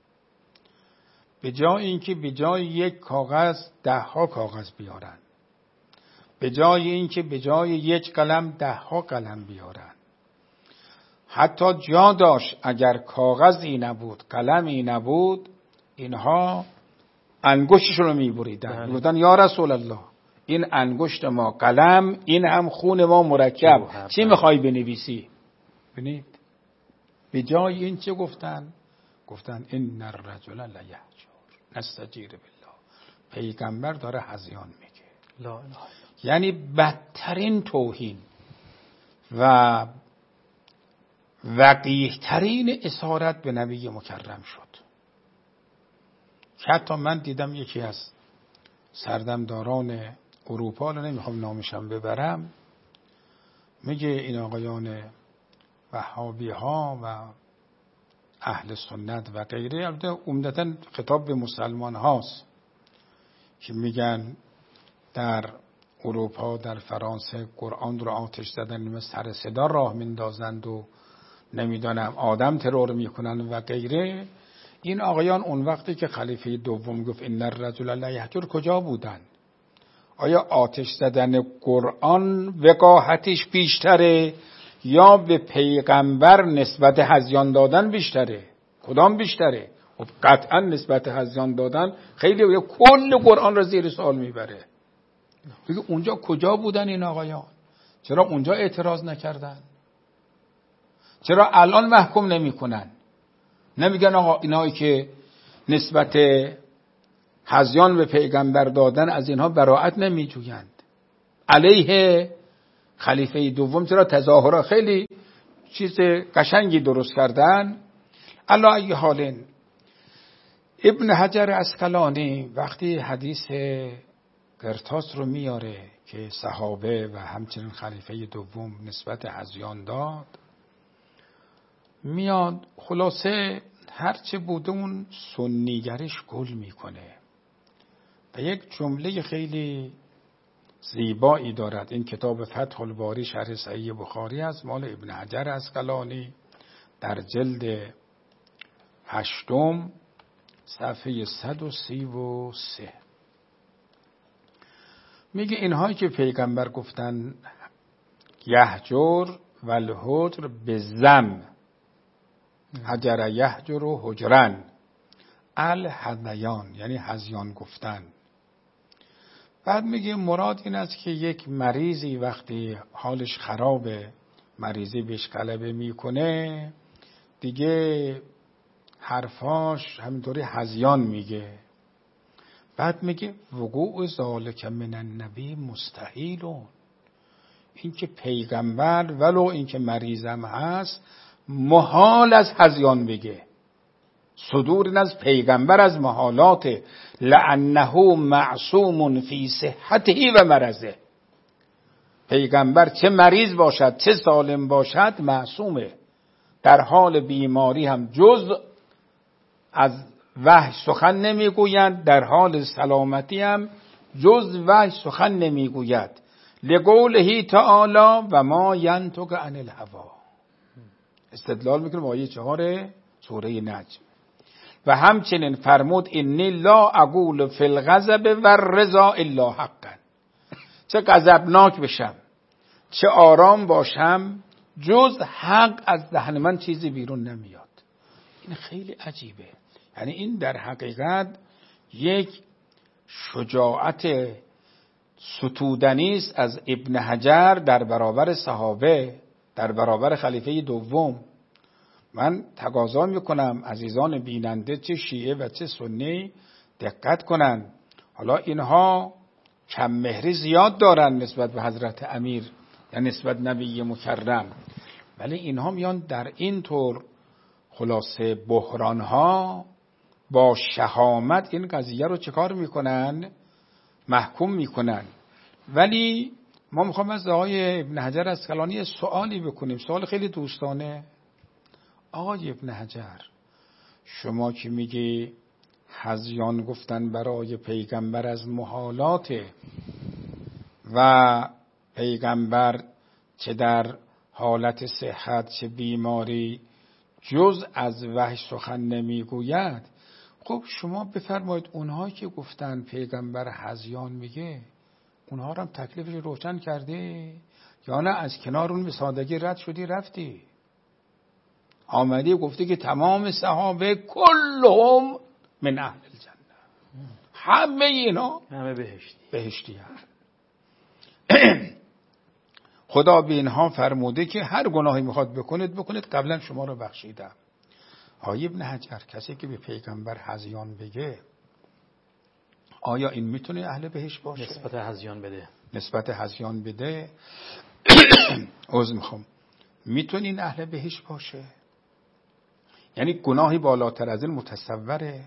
به جای اینکه به جای یک کاغذ ده ها کاغذ بیارن، به جای اینکه به جای یک قلم ده ها قلم بیارن، حتی جا داشت اگر کاغذی نبود قلمی نبود اینها انگشتشون رو میبریدن، میگفتن یا رسول الله این انگشت ما قلم، این هم خون ما مرکب، چی میخوای بنویسی؟ ببینید به جای این چه گفتن؟ گفتن ان الرجل لا یهجر نستجیر بالله. پیغمبر داره هذیان میگه، لا اله. یعنی بدترین توهین و وقیح ترین اسارت به نبی مکرم شد. حتی من دیدم یکی از سردمداران اروپا، رو نمیخوام نامشم ببرم، میگه این آقایان وهابی ها و اهل سنت و غیره، البته عمدتاً خطاب به مسلمان هاست، که میگن در اروپا، در فرانسه قرآن رو آتش زدن، مثل سر صدا راه میندازند و نمیدانم آدم ترور میکنن و غیره. این آقایان اون وقتی که خلیفه دوم گفت ان الرجل لا یهجر کجا بودن؟ آیا آتش زدن قرآن وقاحتش بیشتره یا به پیغمبر نسبت هذیان دادن بیشتره؟ کدام بیشتره؟ خب قطعا نسبت هذیان دادن خیلی کل قرآن را زیر سوال میبره. دیگه اونجا کجا بودن این آقایان؟ چرا اونجا اعتراض نکردن؟ چرا الان محکوم نمی کنن؟ نمیگن آقا اینایی که نسبت هذیان به پیغمبر دادن از اینها براءت نمی جویند؟ علیه خلیفه دوم چرا تظاهرات خیلی چیز قشنگی درست کردن؟ علی ای حال ابن حجر اسقلانی وقتی حدیث قرطاس رو میاره که صحابه و همچنین خلیفه دوم نسبت هذیان داد، میاد خلاصه هرچه بوده اون سنیگرش گل میکنه و یک جمله خیلی زیبایی دارد. این کتاب فتح الباری شرح صحیح بخاری از مال ابن حجر عسقلانی در جلد هشتم صفحه صد و سی و سه میگه اینهایی که پیغمبر گفتن یهجر و الهجر به زم، حجر یهجر و حجرن الهذیان، یعنی هذیان گفتن. بعد میگه مراد این است که یک مریضی وقتی حالش خرابه، مریضی بهش غلبه میکنه، دیگه حرفاش همینطوری هذیان میگه. بعد میگه وقوع ذالک من النبی مستحیلون، این که پیغمبر ولو این که مریضم هست محال از هذیان بگه. صدور این از پیغمبر از محالات، لانه معصوم فی صحته و مرضه. پیغمبر چه مریض باشد چه سالم باشد معصومه، در حال بیماری هم جز از وحی سخن نمیگوید، در حال سلامتی هم جز وحی سخن نمیگوید. لقوله تعالی و ما ینطق عن الهوا، استدلال میکنه با آیه چهار سوره نجم. و همچنین فرمود انی لا اقول فی الغضب و الرضا الا حقا، چه غضبناک بشم چه آرام باشم جز حق از دهن من چیزی بیرون نمیاد. این خیلی عجیبه. یعنی این در حقیقت یک شجاعت ستودنی است از ابن حجر در برابر صحابه، در برابر خلیفه دوم. من تقاضا میکنم عزیزان بیننده چه شیعه و چه سنی دقت کنن. حالا اینها کم مهری زیاد دارن نسبت به حضرت امیر یا نسبت نبی مکرم، ولی اینها میان در این طور خلاصه بحران ها با شهامت این قضیه رو چکار میکنن؟ محکوم میکنن. ولی ما میخوام از آقای ابن حجر عسقلانی سوالی بکنیم، سوال خیلی دوستانه. آقای ابن حجر، شما که میگی هذیان گفتن برای پیغمبر از محالات و پیغمبر چه در حالت صحت چه بیماری جز از وحی سخن نمیگوید، خب شما بفرمایید اونهایی که گفتن پیغمبر هذیان میگه، اونها رو هم تکلیفش روشن کرده یا نه از کنار اون به سادگی رد شدی رفتی؟ آمدی گفته که تمام صحابه کلهم من اهل الجنه، همه اینا همه بهشتی بهشتی هست. خدا به اینها فرموده که هر گناهی میخواد بکنید بکنید، قبلا شما رو بخشیدم. آقای ابن حجر، کسی که به پیغمبر هذیان بگه آیا این میتونه اهل بهشت باشه؟ نسبت هذیان بده نسبت هذیان بده عذر میخوام، میتونه این اهل بهشت باشه؟ یعنی گناهی بالاتر از این متصوره؟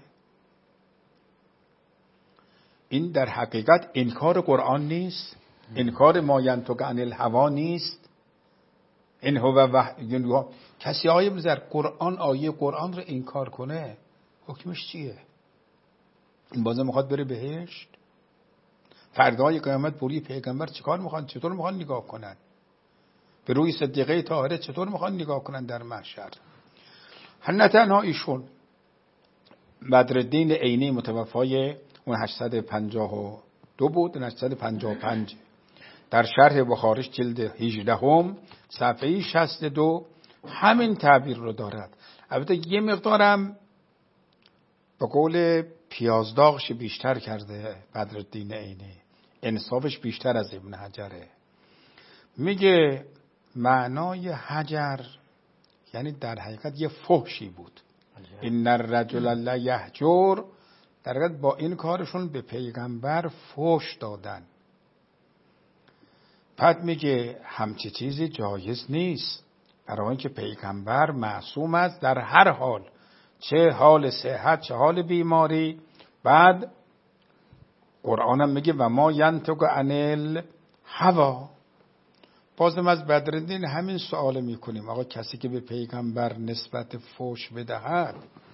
این در حقیقت انکار قرآن نیست، انکار ما ینطق عن الهوی نیست. این هو وحی. کسی آیه بذار قرآن آیه قرآن رو انکار کنه حکمش چیه؟ این بازم میخواد بره بهشت؟ فردای قیامت بروی پیغمبر چیکار میخوان، چطور میخوان نگاه کنن؟ به روی صدیقه طاهره چطور میخوان نگاه کنن در محشر؟ نه تنها ایشون، بدرالدین عینی متوفای اون هشتصد و پنجاه و دو بود، هشتصد و پنجاه و پنج، در شرح بخاریش جلد هجدهم صفحه شصت و دو همین تعبیر رو دارد. البته یه مقدارم به قول پیازداغش بیشتر کرده بدرالدین عینی، انصافش بیشتر از ابن حجره. میگه معنای حجر یعنی در حقیقت یه فحشی بود. این الرجل لا یهجر، در حقیقت با این کارشون به پیغمبر فحش دادن. بعد میگه همچی چیزی جایز نیست، برای اینکه پیغمبر معصوم است در هر حال، چه حال صحت چه حال بیماری. بعد قرآن هم میگه و ما ینطق عن الهوی. بازم از بدرالدین همین سوال میکنیم، آقا کسی که به پیغمبر نسبت فحش بدهد،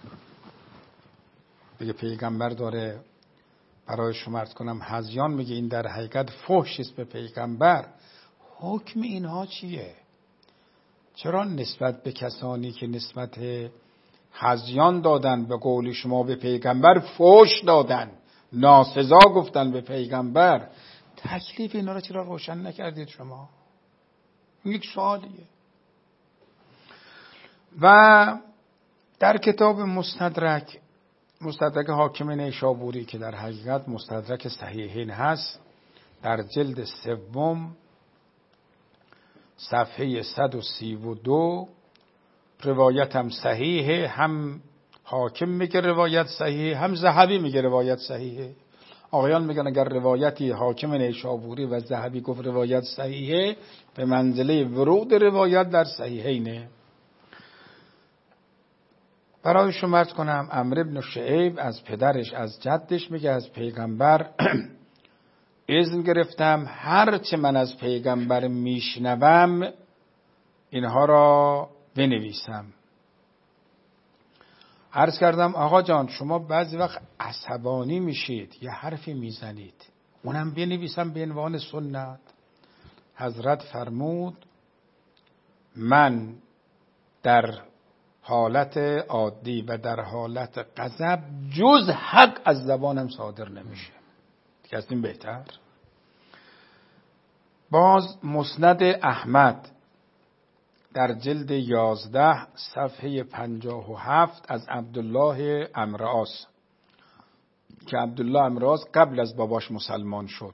بگه پیغمبر داره برای شما عرض کنم هذیان میگه این در حقیقت فحش است به پیغمبر، حکم اینها چیه؟ چرا نسبت به کسانی که نسبت هذیان دادن به قول شما به پیغمبر فحش دادن، ناسزا گفتن به پیغمبر، تکلیف اینا رو چرا روشن نکردید شما؟ یک سوالیه. و در کتاب مستدرک مستدرک حاکم نیشابوری که در حقیقت مستدرک صحیحین هست، در جلد سوم صفحه صد و سی و دو روایت هم صحیحه، هم حاکم میگه روایت صحیحه، هم ذهبی میگه روایت صحیحه. آقایان میگن اگر روایتی حاکم نیشابوری و ذهبی گفت روایت صحیحه، به منزله ورود روایت در صحیحینه. برای شما عرض کنم عمرو بن شعیب از پدرش از جدش میگه از پیغمبر اذن گرفتم هر چه من از پیغمبر میشنوم اینها را بنویسم. عرض کردم آقا جان شما بعضی وقت عصبانی میشید یه حرفی میزنید، اونم بنویسم به عنوان سنت. حضرت فرمود من در حالت عادی و در حالت غضب جز حق از زبانم صادر نمیشه. دیگه از این بهتر. باز مسند احمد در جلد یازده صفحه پنجاه و هفت از عبدالله عمرواس که عبدالله عمرواس قبل از باباش مسلمان شد،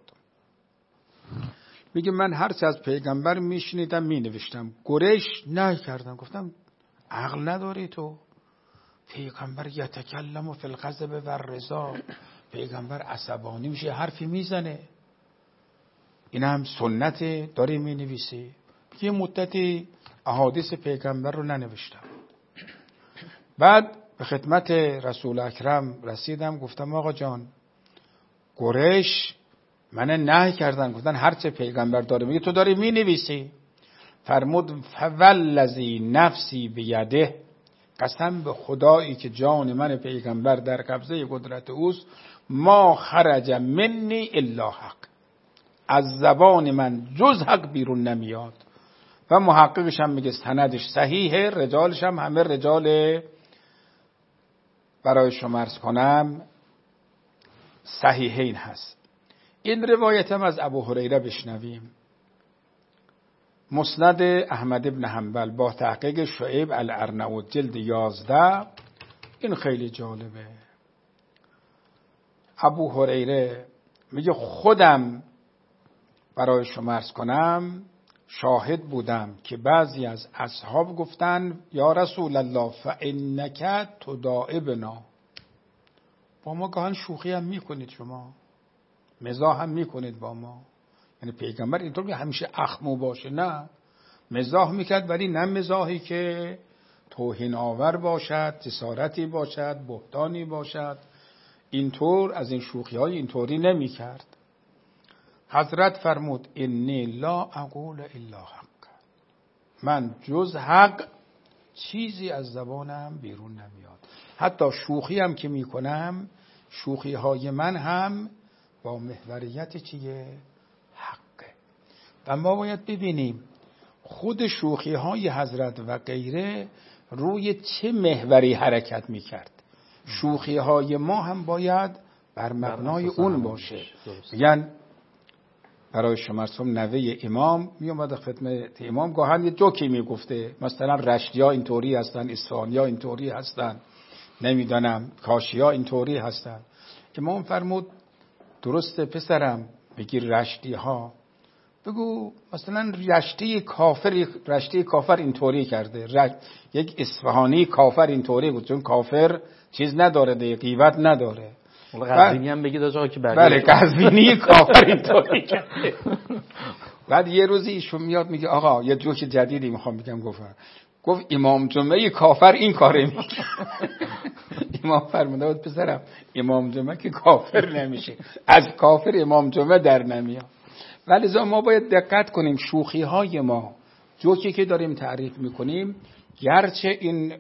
میگه من هرچه از پیغمبر میشنیدم مینوشتم. قریش نه کردم، گفتم عقل نداری تو؟ پیغمبر یتکلم فی الغضب و الرضا، پیغمبر عصبانی میشه حرفی میزنه، این هم سنته داری مینویسی؟ یه مدتی احادیث پیغمبر رو ننوشتم. بعد به خدمت رسول اکرم رسیدم، گفتم آقا جان قریش من نهی کردن، گفتن هرچه پیغمبر داره میگه تو داری مینویسی. فرمود فوالذی نفسی بیده، قسم به خدایی که جان من پیغمبر در قبضه قدرت اوست، ما خرج منی الا حق، از زبان من جز حق بیرون نمیاد. و محققش هم میگه سندش صحیحه، رجالش هم همه رجال برای شما عرض کنم صحیحین هست. این روایت هم از ابو هریره بشنویم. مسند احمد بن حنبل با تحقیق شعیب الارناؤوط جلد یازده. این خیلی جالبه. ابو هریره میگه خودم برای شما عرض کنم شاهد بودم که بعضی از اصحاب گفتن یا رسول الله فانک تداعبنا، با ما گاهن شوخی هم میکنید، شما مزاح هم میکنید با ما. یعنی پیغمبر اینطور که همیشه اخمو باشه، نه، مزاح میکرد، ولی نه مزاحی که توهین آور باشد، جسارتی باشد، بهتانی باشد. اینطور از این شوخی های اینطوری نمیکرد. حضرت فرمود انی لا اقول الا حق، من جز حق چیزی از زبانم بیرون نمیاد. حتی شوخی هم که میکنم، شوخی های من هم با محوریت چیه؟ حقه. و ما باید ببینیم خود شوخی های حضرت و غیره روی چه محوری حرکت میکرد. شوخی های ما هم باید بر مبنای اون باشه. میگن برای شما رسوم نوه امام می اومد خدمت امام، گاهن یه جوکی میگفته، مثلا رشتی ها اینطوری هستن، اصفهانی ها اینطوری هستن، نمیدانم کاشی ها اینطوری هستن. امام فرمود درسته پسرم بگی رشتی ها، بگو مثلا رشتی کافر، رشتی کافر اینطوری کرده، رشت... یک اصفهانی کافر اینطوری بود، چون کافر چیز نداره دیگه، قیمت نداره. قزوینی هم بگید آقا که بله قزوینی کافر اینطوری کرده. بعد یه روزی ایشون میاد میگه آقا یه جوک جدیدی میخوام بگم، گفتم گفت امام جمعه کافر این کاره میکنه. امام فرموده بود پسرم امام جمعه که کافر نمیشه، از کافر امام جمعه در نمیاد. ولی ما باید دقت کنیم شوخی های ما، جوکی که داریم تعریف میکنیم، گرچه این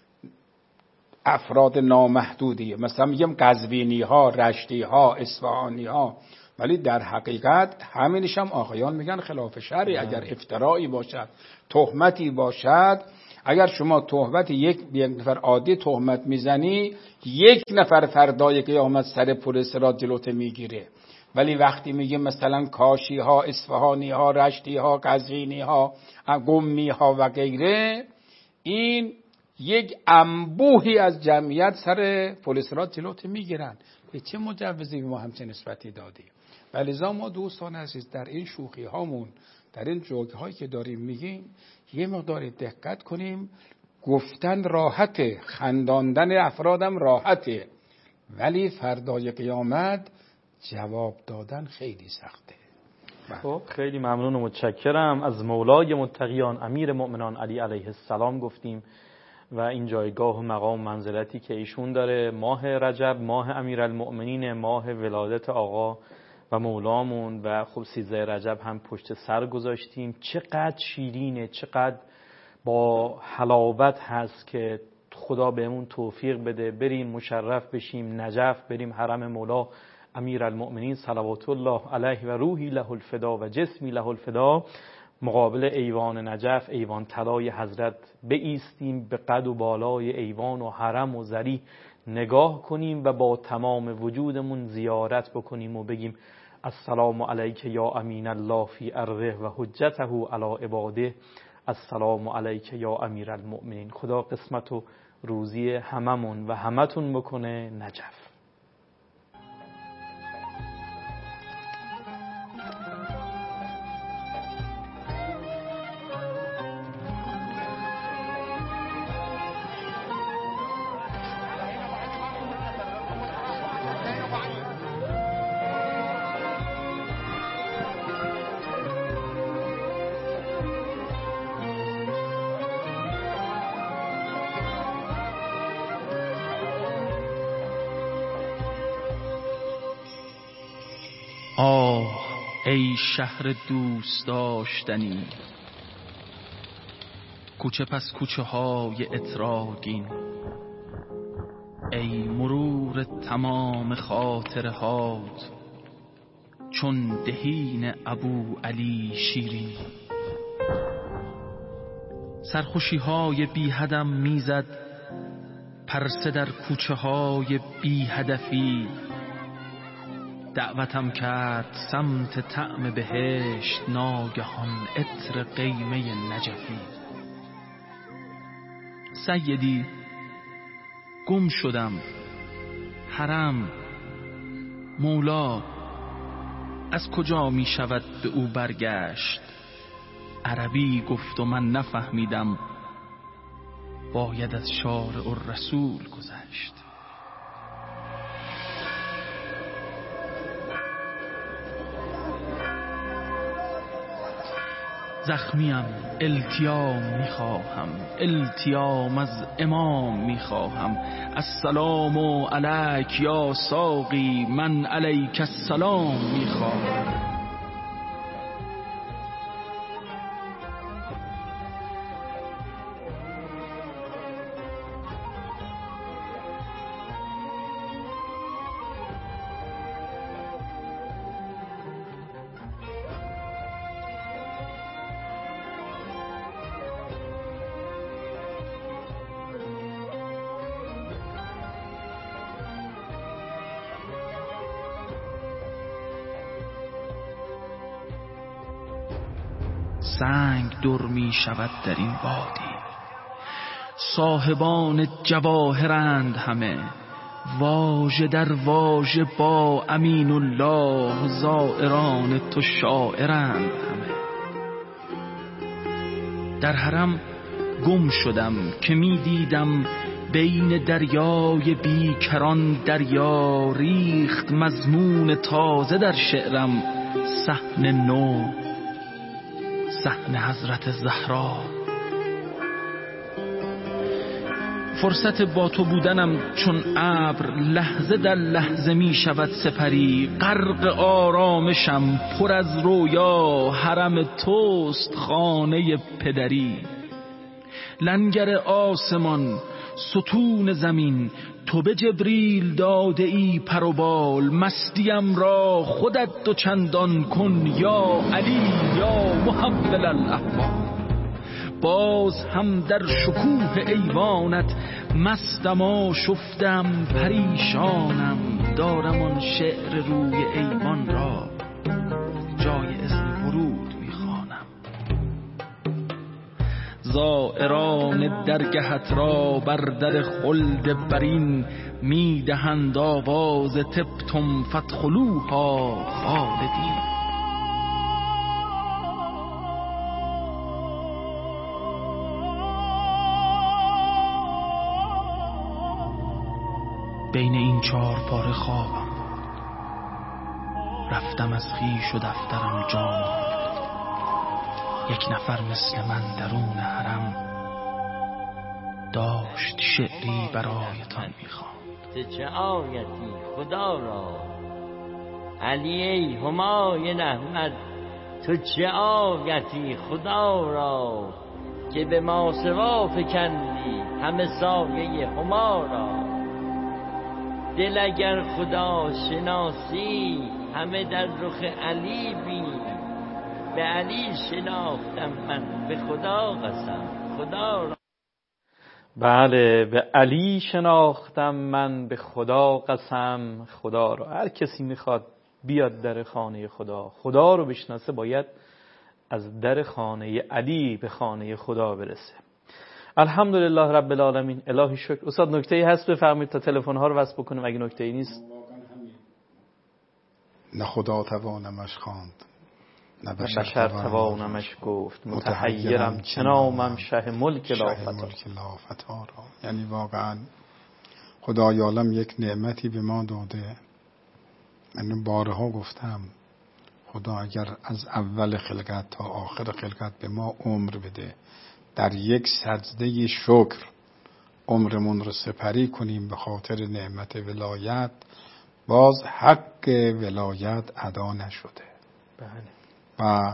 افراد نامحدودیه، مثلا میگم قزوینی ها، رشتی ها، اصفهانی ها، ولی در حقیقت همینش هم آقایان میگن خلاف شرعی. اگر افترایی باشد، تهمتی باشد، اگر شما تهمت یک یک نفر عادی تهمت میزنی، یک نفر فردای قیامت سر پلیس را جلوت میگیره. ولی وقتی میگه مثلا کاشی ها، اصفهانی ها، رشتی ها، قزوینی ها، قمی ها و غیره، این یک انبوهی از جمعیت سر پلیس را جلوت میگیرن. به چه مجوزی ما همچه نسبتی دادیم؟ ولذا ما دوستان عزیز در این شوخی هامون، در این جوک هایی که داریم میگیم، یه مقدار دقت کنیم. گفتن راحته، خنداندن افرادم راحته، ولی فردای قیامت جواب دادن خیلی سخته. خب خیلی ممنون و متشکرم. از مولای متقیان امیر مؤمنان علی علیه السلام گفتیم و این جایگاه و مقام منزلتی که ایشون داره. ماه رجب ماه امیرالمؤمنین، ماه ولادت آقا و مولامون، و خب سیزده رجب هم پشت سر گذاشتیم. چقدر شیرینه، چقدر با حلاوت هست که خدا بهمون توفیق بده بریم مشرف بشیم نجف، بریم حرم مولا امیرالمؤمنین صلوات الله علیه و روحی له الفدا و جسمی له الفدا، مقابل ایوان نجف، ایوان طلای حضرت بایستیم، به قد و بالای ایوان و حرم و زری نگاه کنیم و با تمام وجودمون زیارت بکنیم و بگیم السلام علیک یا امین الله فی ارضه و حجته علی عباده، السلام علیک یا امیرالمؤمنین. خدا قسمت و روزی هممون و همتون بکنه نجف. آه ای شهر دوست داشتنی، کوچه پس کوچه های اتراگین، ای مرور تمام خاطره هات چون دهین ابو علی شیرین. سرخوشی های بی هدم میزد پرسه در کوچه های بی هدفی، دعوتم کرد سمت طعم بهشت ناگهان عطر قیمه نجفی. سیدی گم شدم، حرم مولا از کجا می شود به او برگشت؟ عربی گفت و من نفهمیدم، باید از شارع الرسول گذشت. زخمیم التیام میخواهم، التیام از امام میخواهم. السلام علیک یا ساقی، من علیک السلام میخواهم. سنگ در می شود در این وادی، صاحبان جواهرند همه، واژه در واژه با امین الله، زائران تو شاعرند همه. در حرم گم شدم که می دیدم بین دریای بیکران دریا، ریخت مضمون تازه در شعرم صحن نو، صحن حضرت زهرا. فرصت با تو بودنم چون ابر، لحظه در لحظه می شود سپری. غرق آرامشم پر از رویا، حرم توست خانه پدری. لنگر آسمان ستون زمین، تو به جبریل داده ای پر و بال. مستیم را خودت دو چندان کن یا علی یا محول الاحوال. باز هم در شکوه ایوانت مستم و شفتم پریشانم. دارم آن شعر روی ایوان را جای اسم ورود میخوانم. زائران درگهت را بر در خلد برین، میدهند آواز تبتم فادخلوها خالدین. بین این چهار پاره خوابم رفتم از خویش و دفترم جا ماند. یک نفر مثل من درون حرم داشت شعری برایتان میخواند. چه آیتی خدا را علی ای همایون احمد، تو چه آیتی خدا را که به ما سوا فکندی همه سایه هما را. دل اگر خدا شناسی همه در رخ علی بین، به علی شناختم من به خدا قسم خدا را. بله، به علی شناختم من به خدا قسم خدا را. هر کسی میخواد بیاد در خانه خدا، خدا رو بشناسه، باید از در خانه علی به خانه خدا برسه. الحمدلله رب العالمین. الهی شکر. استاد نکته‌ای هست بفرمایید تا تلفن ها رو وصل بکنیم اگه نکته‌ای نیست. نه خدا توانمش خواند نه بشر, بشر توانمش گفت، متحیرم چنامم شه ملک لافتا را. یعنی واقعا خدای عالم یک نعمتی به ما داده. من بارها گفتم خدا اگر از اول خلقت تا آخر خلقت به ما عمر بده، در یک سجده شکر عمرمون رو سپری کنیم به خاطر نعمت ولایت، باز حق ولایت ادا نشده. بله. و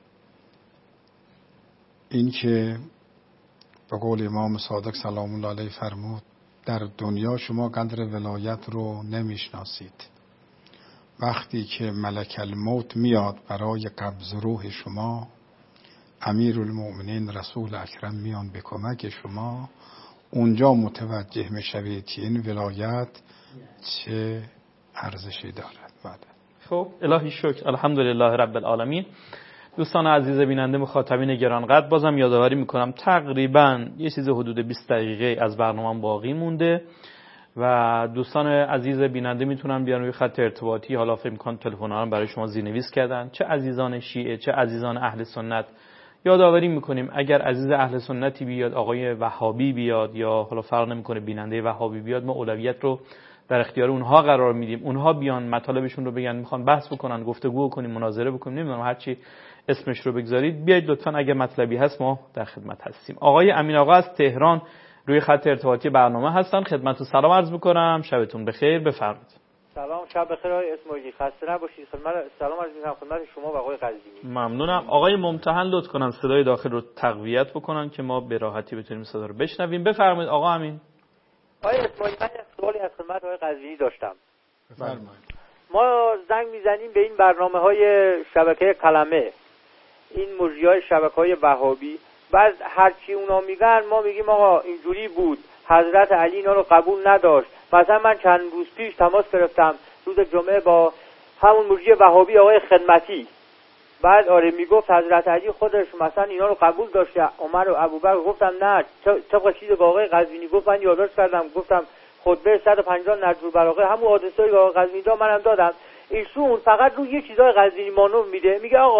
این که به قول امام صادق سلام الله علیه فرمود در دنیا شما قدر ولایت رو نمیشناسید. وقتی که ملک الموت میاد برای قبض روح شما، امیرالمؤمنین رسول اکرم میان به کمک شما، اونجا متوجه میشوید که این ولایت چه ارزشی دارد. بعد خب الهی شکر. الحمدلله رب العالمین. دوستان عزیز بیننده، مخاطبین گرانقدر، بازم یادآوری میکنم تقریبا یه چیز حدود بیست دقیقه از برنامه باقی مونده و دوستان عزیز بیننده میتونن بیان روی خط ارتباطی، حالا فکر میکنم تلفن‌ها رو برای شما زیرنویس کردن، چه عزیزان شیعه چه عزیزان اهل سنت. یادآوری میکنیم اگر عزیز اهل سنتی بیاد، آقای وهابی بیاد یا حالا فرق نمیکنه بیننده وهابی بیاد، ما اولویت رو در اختیار اونها قرار میدیم. اونها بیان مطالبشون رو بگن، میخوان بحث بکنن، گفتگو کنیم، مناظره بکنیم، نمیدونم هر چی اسمش رو بگذارید بیاید لطفاً. اگر مطلبی هست ما در خدمت هستیم. آقای امین آقا از تهران روی خط ارتباطی برنامه هستن. خدمتتون سلام عرض میکنم. شبتون بخیر. بفرمایید. سلام، شب بخیر آقای اسماعیلی. خسته نباشید. خدمت سلام عرض می‌کنم خدمت شما و آقای قزوینی. ممنونم. آقای ممتحن لطف کنن صدای داخل رو تقویت بکنن که ما به راحتی بتونیم صدا رو بشنویم. بفرمایید آقا امین. آقای اسماعیلی، من سوالی از خدمت آقای قزوینی داشتم. بفرمایید. ما زنگ میزنیم به این برنامه‌های شبکه کلمه، این مجریای شبکه‌های وهابی، بعد هر چی اونا میگن ما میگیم آقا اینجوری بود، حضرت علی اینا رو قبول نداشت. مثلا من چند روز پیش تماس گرفتم روز جمعه با همون مجری وهابی آقای خدمتی، بعد آره میگفت حضرت علی خودش مثلا اینا رو قبول داشته. عمر و ابوبکر گفتم نه، طبق چیزی که آقای قزوینی گفت من یادداشت کردم، گفتم خطبه صد و پنجاه نجم البلاغه همون حادثه‌ای که آقای قزوینی دا منم دادم. ایشون فقط روی یه چیزای قزوینی مانور میده، میگه آقا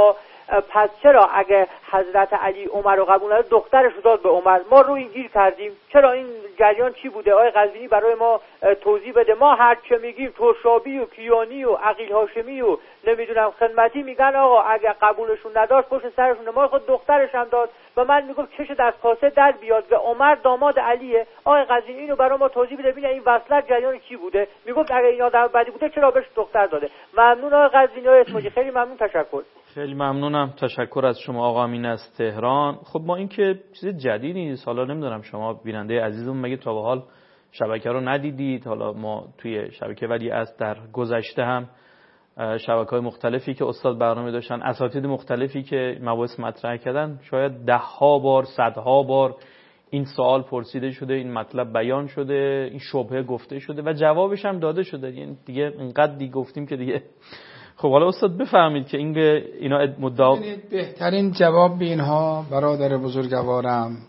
پس چرا اگه حضرت علی عمر رو قبول نداشت دخترش رو داد به عمر؟ ما روی این گیر کردیم. چرا این جریان چی بوده؟ آقای قزوینی برای ما توضیح بده. ما هر چه میگیم ترشابی و کیانی و عقیل هاشمی و نمیدونم خدمتی میگن آقا اگه قبولشون نداشت پشت سرشون. ما خود دخترش هم داد و من میگم چش دست کاسه در بیاد و عمر داماد علیه. آقای قزوینی اینو برای ما توضیح بده ببین این وصلت جریان چی بوده. میگم اگه این آدم بدی بوده چرا بهش دختر داده؟ ممنون آقای قزوینی. آقای اسماعیلی خیلی ممنون، تشکر. خیلی ممنونم، تشکر از شما آقا امین از تهران. خب ما این که چیز جدیدی نیست، حالا نمیدونم شما بیننده عزیزم مگه تا به حال شبکه رو ندیدید؟ حالا ما توی شبکه ولی از در گذشته هم شبکه‌های مختلفی که استاد برنامه داشتن، اساتید مختلفی که مباحث مطرح کردن، شاید ده ها بار صدها بار این سوال پرسیده شده، این مطلب بیان شده، این شبهه گفته شده و جوابش هم داده شده. یعنی دیگه اینقدر دیگه گفتیم که دیگه. خب حالا استاد بفهمید که این به اینا مدعا بهترین جواب به اینها برادر بزرگوارم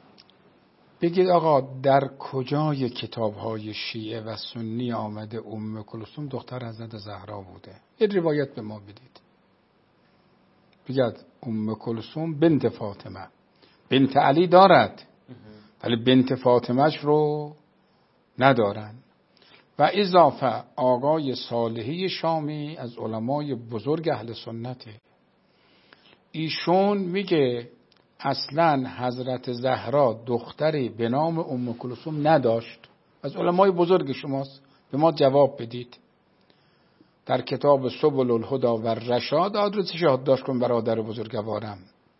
بگید آقا در کجای کتاب‌های شیعه و سنی آمده ام کلثوم دختر حضرت زهرا بوده؟ این روایت به ما بدید. بگید ام کلثوم بنت فاطمه، بنت علی دارد ولی بنت فاطمهش رو ندارن. و اضافه آقای صالحی شامی از علمای بزرگ اهل سنته، ایشون میگه اصلا حضرت زهرا دختری به نام ام کلثوم نداشت. از علمای بزرگ شماست، به ما جواب بدید. در کتاب سبل الهدى و الرشاد آدرسش یادداشت کن برادر بزرگوارم،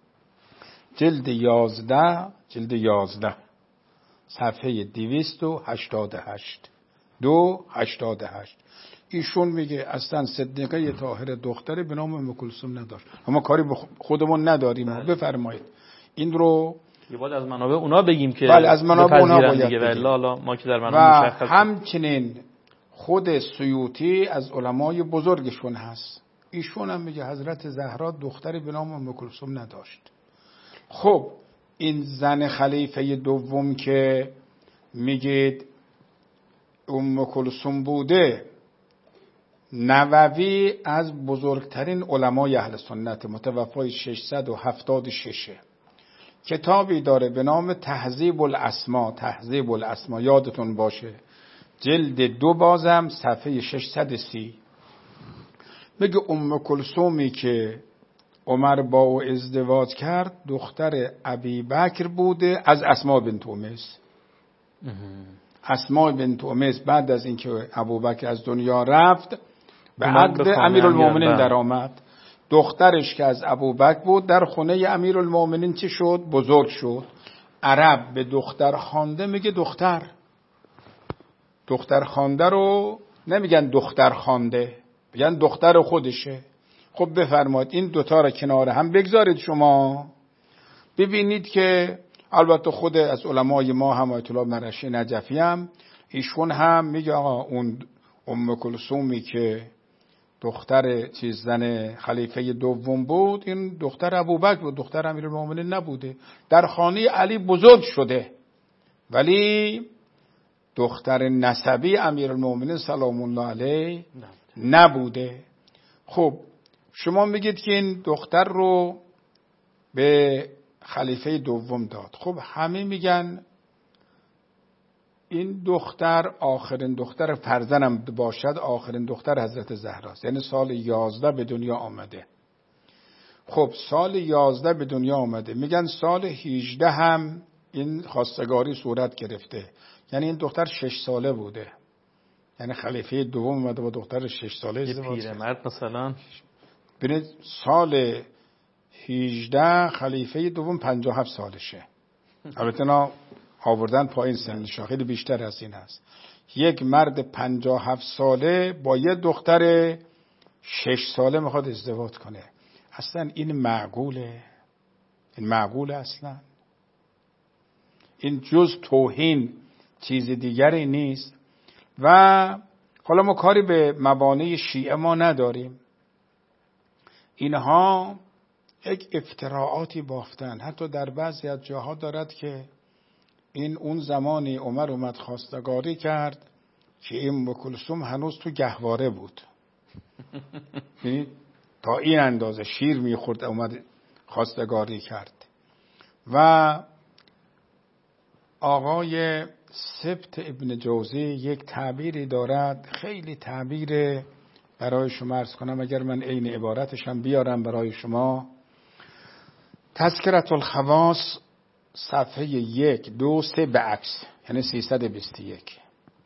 جلد یازده جلد یازده صفحه دویست و هشتاد و هشت دو هشتاد و هشت. ایشون میگه اصلا صدیقه طاهر دختری به نام ام کلثوم نداشت. ما کاری به خودمون نداریم. بفرمایید این رو یه باید از منابع اونا بگیم که بله از منابع اونا باید بگیم. و ما که در و مشخص همچنین خود سیوطی از علمای بزرگشون هست، ایشون هم میگه حضرت زهرا دختری به نام ام کلثوم نداشت. خب این زن خلیفه دوم که میگید ام کلثوم بوده، نووی از بزرگترین علمای اهل سنت، متوفای ششصد و هفتاد و شش، کتابی داره به نام تهذیب الاسما. تهذیب الاسما یادتون باشه جلد دو بازم صفحه ششصد و سی. میگه ام کلثومی که عمر با او ازدواج کرد دختر ابی بکر بوده از اسما بنت امیس. اسما بنت امیس بعد از اینکه ابوبکر از دنیا رفت به عقد امیرالمومنین در آمد. دخترش که از ابوبکر بود در خونه امیرالمومنین چی شد؟ بزرگ شد. عرب به دختر خوانده میگه دختر. دختر خوانده رو نمیگن دختر خوانده، میگن دختر خودشه. خب بفرمایید این دوتا رو کنار هم بگذارید شما ببینید که البته خود از علمای ما هم آیت الله مرشی نجفی هم ایشون هم میگه آقا اون ام کلثومی که دختر چیز زن خلیفه دوم بود این دختر ابوبکر بود، دختر امیرالمومنین نبوده. در خانه علی بزرگ شده ولی دختر نسبی امیرالمومنین سلام الله علیه نبوده. خب شما میگید که این دختر رو به خلیفه دوم داد. خب همه میگن این دختر آخرین دختر فرزندم باشد، آخرین دختر حضرت زهراست، یعنی سال یازده به دنیا آمده. خب سال یازده به دنیا آمده، میگن سال هجده هم این خواستگاری صورت گرفته، یعنی این دختر شش ساله بوده. یعنی خلیفه دوم اومده با دختر شش ساله ازدواج کرد. پیرمرد مثلا ببینید سال هجده خلیفه دوم پنجاه و هفت سالشه. البته اینا آوردن پایین سنش خیلی بیشتر از این هست. یک مرد پنجاه و هفت ساله با یه دختر شش ساله میخواد ازدواج کنه. اصلا این معقوله؟ این معقوله اصلا؟ این جز توهین چیز دیگری نیست. و حالا ما کاری به مبانی شیعه ما نداریم، اینها یک افتراعاتی بافتن. حتی در بعضی از جاها دارد که این اون زمانی عمر اومد خواستگاری کرد که این ام کلثوم هنوز تو گهواره بود. تا این اندازه شیر میخورد اومد خواستگاری کرد. و آقای سبت ابن جوزی یک تعبیری دارد، خیلی تعبیر برای شما عرض کنم، اگر من عین عبارتش هم بیارم برای شما. تذکرة الخواص صفحه یک دو سه به عکس، یعنی سیصد و بیست و یک،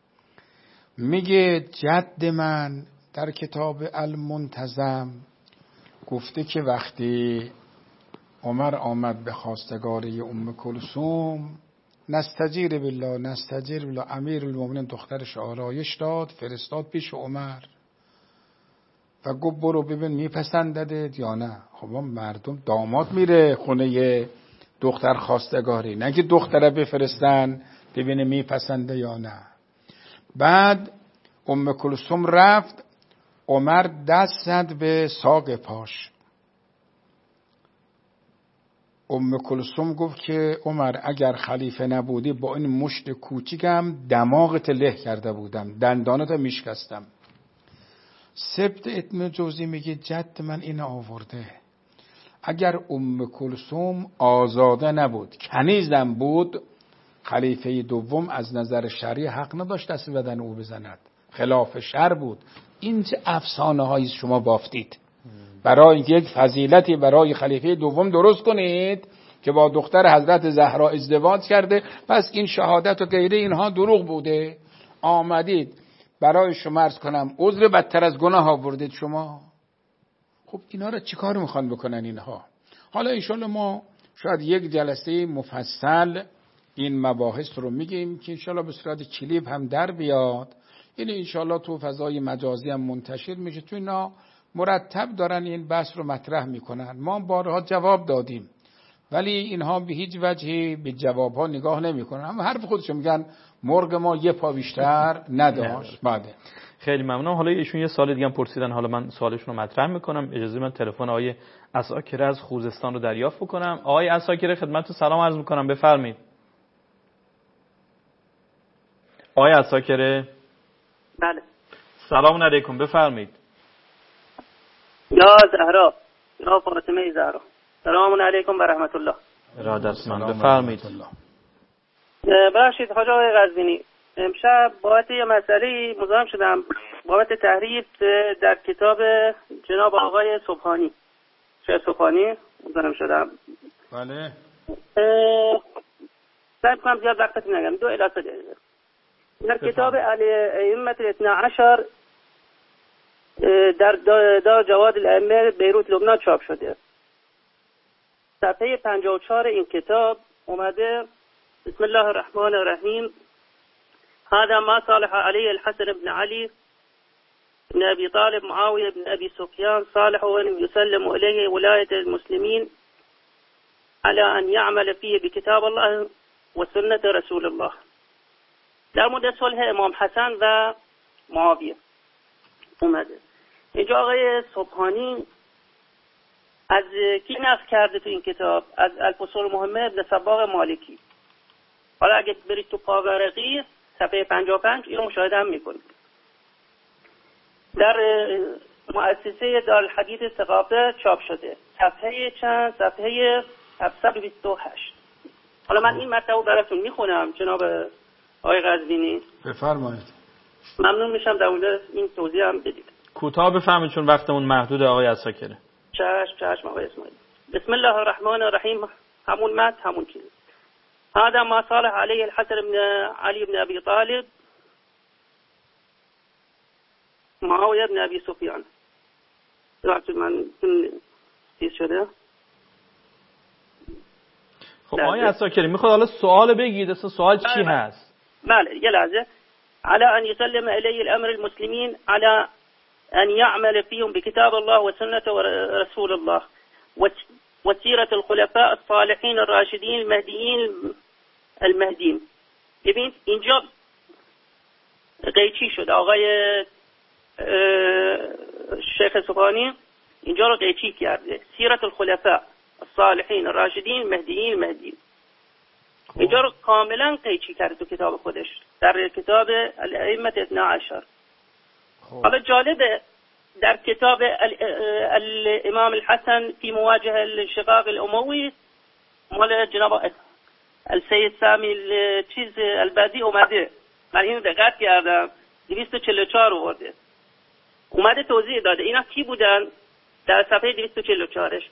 میگه جد من در کتاب المنتظم گفته که وقتی عمر آمد به خواستگاری ام کلثوم، نستجیر بالله نستجیر بالله، امیر المؤمنین دخترش آرایش داد، فرستاد پیش عمر و گفت برو ببین میپسنددت یا نه. خب مردم داماد میره خونه دختر خواستگاری، نه که دختره بفرستن ببینه میپسنده یا نه. بعد ام کلثوم رفت، عمر دست زد به ساق پاش. ام کلثوم گفت که عمر اگر خلیفه نبودی با این مشت کوچیکم دماغت له کرده بودم، دندانت میشکستم. سبت ابن جوزی میگه جد من این آورده، اگر ام کلثوم آزاده نبود کنیزم بود، خلیفه دوم از نظر شرعی حق نداشت دست بدن او بزند، خلاف شرع بود. این چه افسانه هایی شما بافتید برای یک فضیلتی برای خلیفه دوم درست کنید که با دختر حضرت زهرا ازدواج کرده، پس این شهادت و غیره اینها دروغ بوده. آمدید برای شما عرض کنم عذر بدتر از گناه آوردید شما. خب اینا رو چیکار میخوان بکنن اینها؟ حالا انشالله ما شاید یک جلسه مفصل این مباحث رو میگیم که انشالله به صورت کلیپ هم در بیاد، این انشالله تو فضای مجازی هم منتشر میشه. تو اینا مرتب دارن این بحث رو مطرح میکنن. ما بارها جواب دادیم ولی اینها به هیچ وجهی به جوابها نگاه نمیکنن، اما حرف خودشون میگن مرغ ما یه پا بیشتر نداشت. بعده خیلی ممنونم. حالا ایشون یه سوال دیگه هم پرسیدن، حالا من سوالشون رو مطرح میکنم. اجازه من تلفن آقای عساکره از خوزستان رو دریافت بکنم. آقای عساکره خدمتتون سلام عرض میکنم، بفرمایید. آقای عساکره بله سلام علیکم، بفرمایید. یا زهرا، یا فاطمه زهرا، سلام علیکم و رحمت الله. ارادت من، بفرمایید. ببخشید حاج آقای قزوینی، امشب بابت یه مسئله مزاحم شدم، بابت تحریف در کتاب جناب آقای سبحانی، شیخ سبحانی مزاحم شدم. بله. سعی کنم زیاد وقت نگم، دو الی سه دقیقه. در کتاب الائمه الاثنی عشر در دار جواد الائمه بیروت لبنان چاپ شده. صفحه پنجاه و چهار این کتاب اومده بسم الله الرحمن الرحیم هذا ما صالح علیه الحسن بن علی بن ابي طالب معاويه بن ابي سفيان صالح وان يسلم اليه ولايه المسلمين على ان يعمل فيه بكتاب الله وسنه رسول الله. در مورد صلح امام حسن و معاویه اومده. اینجا آقای سبحانی از کی نقل کرده تو این کتاب؟ از الفصول المهمه ابن سباق مالکی. حالا اگه برید تو پاورقی صفحه پنجاه و پنج اینو مشاهده هم میکنید. در مؤسسه دارالحدیث ثقافه چاپ شده، صفحه چند؟ صفحه هفتصد و بیست و هشت. حالا من این مطلب براتون میخونم جناب آقای قزوینی، بفرمایید. ممنون میشم در مورد این توضیح هم بدید. کوتاه بفرمایید چون وقتمون محدود آقای عساکره. چشم چشم آقای اسماعیل. بسم الله الرحمن الرحیم، همون متن همون چیز. هذا ما صالح عليه الحسن بن علي بن ابي طالب معاويه بن ابي سفيان. وقتی من چیز شده. خب آقای عساکری میخواد حالا سوال بگید، اصلا سوال چی هست؟ بله یه لحظه. على ان يسلم اليه الامر المسلمين على ان يعمل فيهم بكتاب الله وسنه رسول الله وسيرة الخلفاء الصالحين الراشدين المهديين المهديين. ببین اینجا قیچی شد، آقای شیخ سبحانی اینجا رو قیچی کرده، سیرت الخلفاء الصالحین الراشدین المهدیین المهدیین. اینجا رو کاملا قیچی کرده تو کتاب خودش در کتاب الائمه الاثنی عشر. حالا جالبه در کتاب الامام الحسن فی مواجهه الشقاق الاموی مال جناب السید سامی چیز البدی اومده، من اینو دقت کردم، دویست و چهل و چهار آورده، اومده توضیح داده اینا کی بودن. در صفحه دویست و چهل و چهار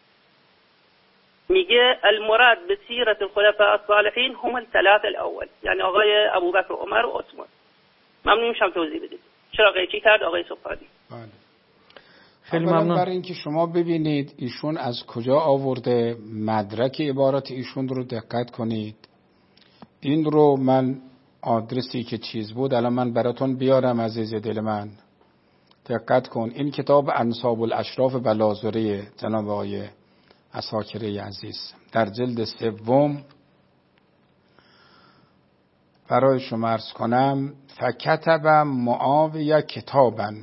میگه المراد به سیرت الخلفاء الصالحین هم الثلاثه الاول، یعنی آقای ابوبکر و عمر و عثمان. ممنون میشم توضیح بدید چرا قیچی کرد آقای سبحانی. خیلی اولا ممنون. برای اینکه شما ببینید ایشون از کجا آورده، مدرک عبارات ایشون رو دقت کنید. این رو من آدرسی که چیز بود الان من براتون بیارم عزیز دل من، دقت کن. این کتاب انساب الاشراف بلازره جناب آقای عساکری عزیز در جلد سوم برای شما عرض کنم. فکتب معاویه کتابا،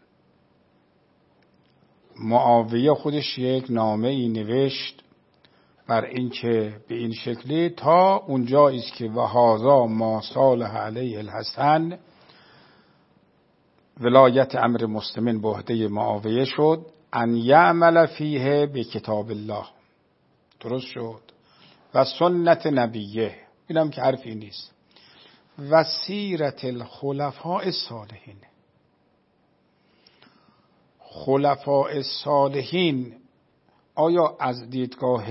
معاویه خودش یک نامه ای نوشت بر این که به این شکلی تا اونجایی است که وهذا ما صالح علیه الحسن، ولایت امر مسلمین به عهده معاویه شد، ان یعمل فیه به کتاب الله، درست شد، و سنت نبیه، اینم که حرفی نیست، و سیرت الخلفاء الصالحین. خلفاء الصالحین آیا از دیدگاه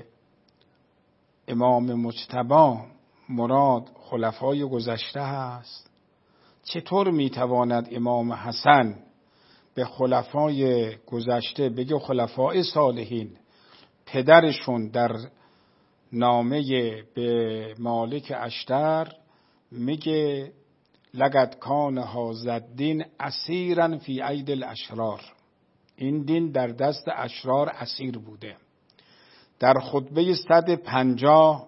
امام مجتبی مراد خلفای گذشته هست؟ چطور میتواند امام حسن به خلفای گذشته بگه خلفای صالحین؟ پدرشون در نامه به مالک اشتر میگه لقد کان هذا الدین اسیرا فی اید الاشرار، این دین در دست اشرار اسیر بوده. در خطبه صد و پنجاه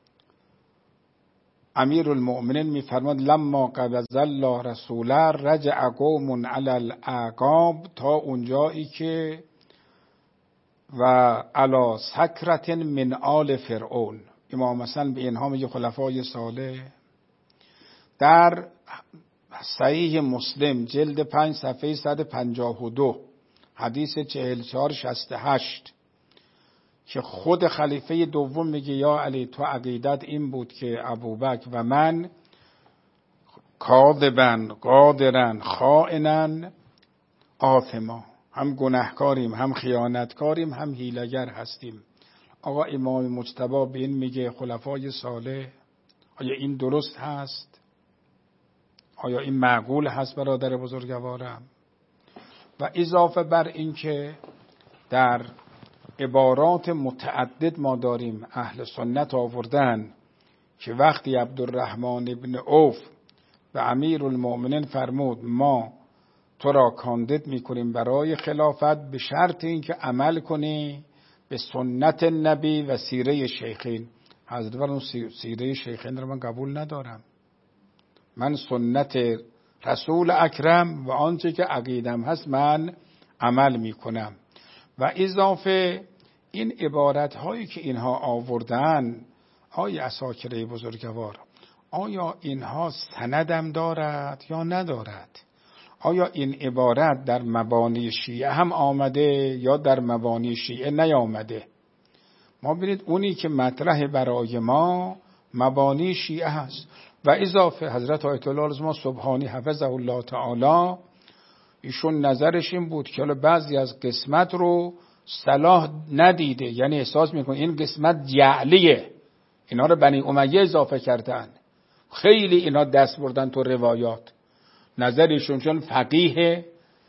امیر المؤمنین میفرماد لما قبض الله رسوله رجع قوم علی الاعقاب، تا اونجایی که و علی سکرت من آل فرعون. امام حسن به اینها میگه خلفای صالح. در صحیح مسلم جلد پنج صفحه صد و پنجاه و دو حدیث چهل و چهار شصت و هشت که خود خلیفه دوم میگه یا علی تو عقیدت این بود که ابوبکر و من کاذبن قادرن خائنن آثما، هم گناهکاریم هم خیانتکاریم هم حیله‌گر هستیم. آقا امام مجتبی به این میگه خلفای صالح. آیا این درست هست؟ آیا این معقول هست برادر بزرگوارم؟ و اضافه بر این که در عبارات متعدد ما داریم اهل سنت آوردن که وقتی عبدالرحمن ابن عوف و امیر المؤمنین فرمود ما تو را کاندید میکنیم برای خلافت به شرط اینکه عمل کنی به سنت نبی و سیره شیخین. حضرت فرمود سیره شیخین رو من قبول ندارم، من سنت رسول اکرم و آنچه که عقیدم هست من عمل میکنم. و اضافه این عبارت هایی که اینها آوردن آیا عساکری بزرگوار، آیا اینها سندم دارد یا ندارد؟ آیا این عبارت در مبانی شیعه هم آمده یا در مبانی شیعه نیامده؟ ما ببینید اونی که مطرح برای ما مبانی شیعه هست. و اضافه حضرت آیت الله العظما سبحانی حفظه الله تعالی ایشون نظرش این بود که بعضی از قسمت رو صلاح ندیده، یعنی احساس میکنه این قسمت جعلیه، اینا رو بنی امیه اضافه کردن، خیلی اینا دست بردن تو روایات. نظرشون چون فقیه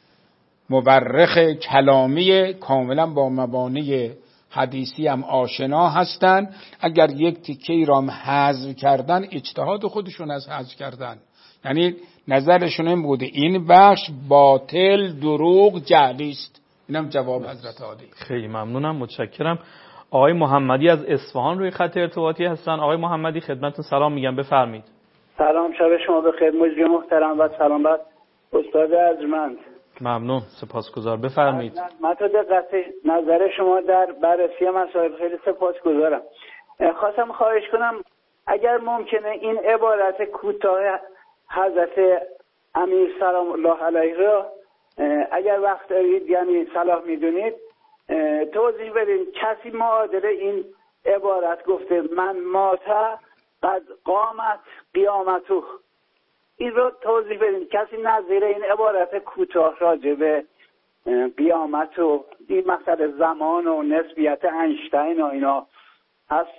مورخ کلامی کاملا با مبانی حدیثی هم آشنا هستن، اگر یک تیکه را هم حذف کردن اجتهاد خودشون از حذف کردن. یعنی نظرشون این بوده این بخش باطل دروغ جعلی است. اینم جواب حضرت عالی. خیلی ممنونم، متشکرم. آقای محمدی از اصفهان روی خط ارتباطی هستن. آقای محمدی خدمتتون سلام میگم، بفرمایید. سلام، شب شما بخیر مجری محترم و سلام بر استاد ارجمند. ممنون، سپاسگزار، بفرمایید. من تا دقت نظر شما در بررسی مسائل خیلی سپاسگزارم. خواستم خواهش کنم اگر ممکنه این عبارت کوتاه حضرت امیر سلام الله علیه را اگر وقت دارید یعنی صلاح میدونید توضیح بدین. کسی معادل این عبارت گفته من ماتا قد قامت قیامتو، این رو توضیح بدین. کسی نظیر این عبارت کوتاه راجع به قیامت و این مسئله زمان و نسبیت اینشتین و اینا هست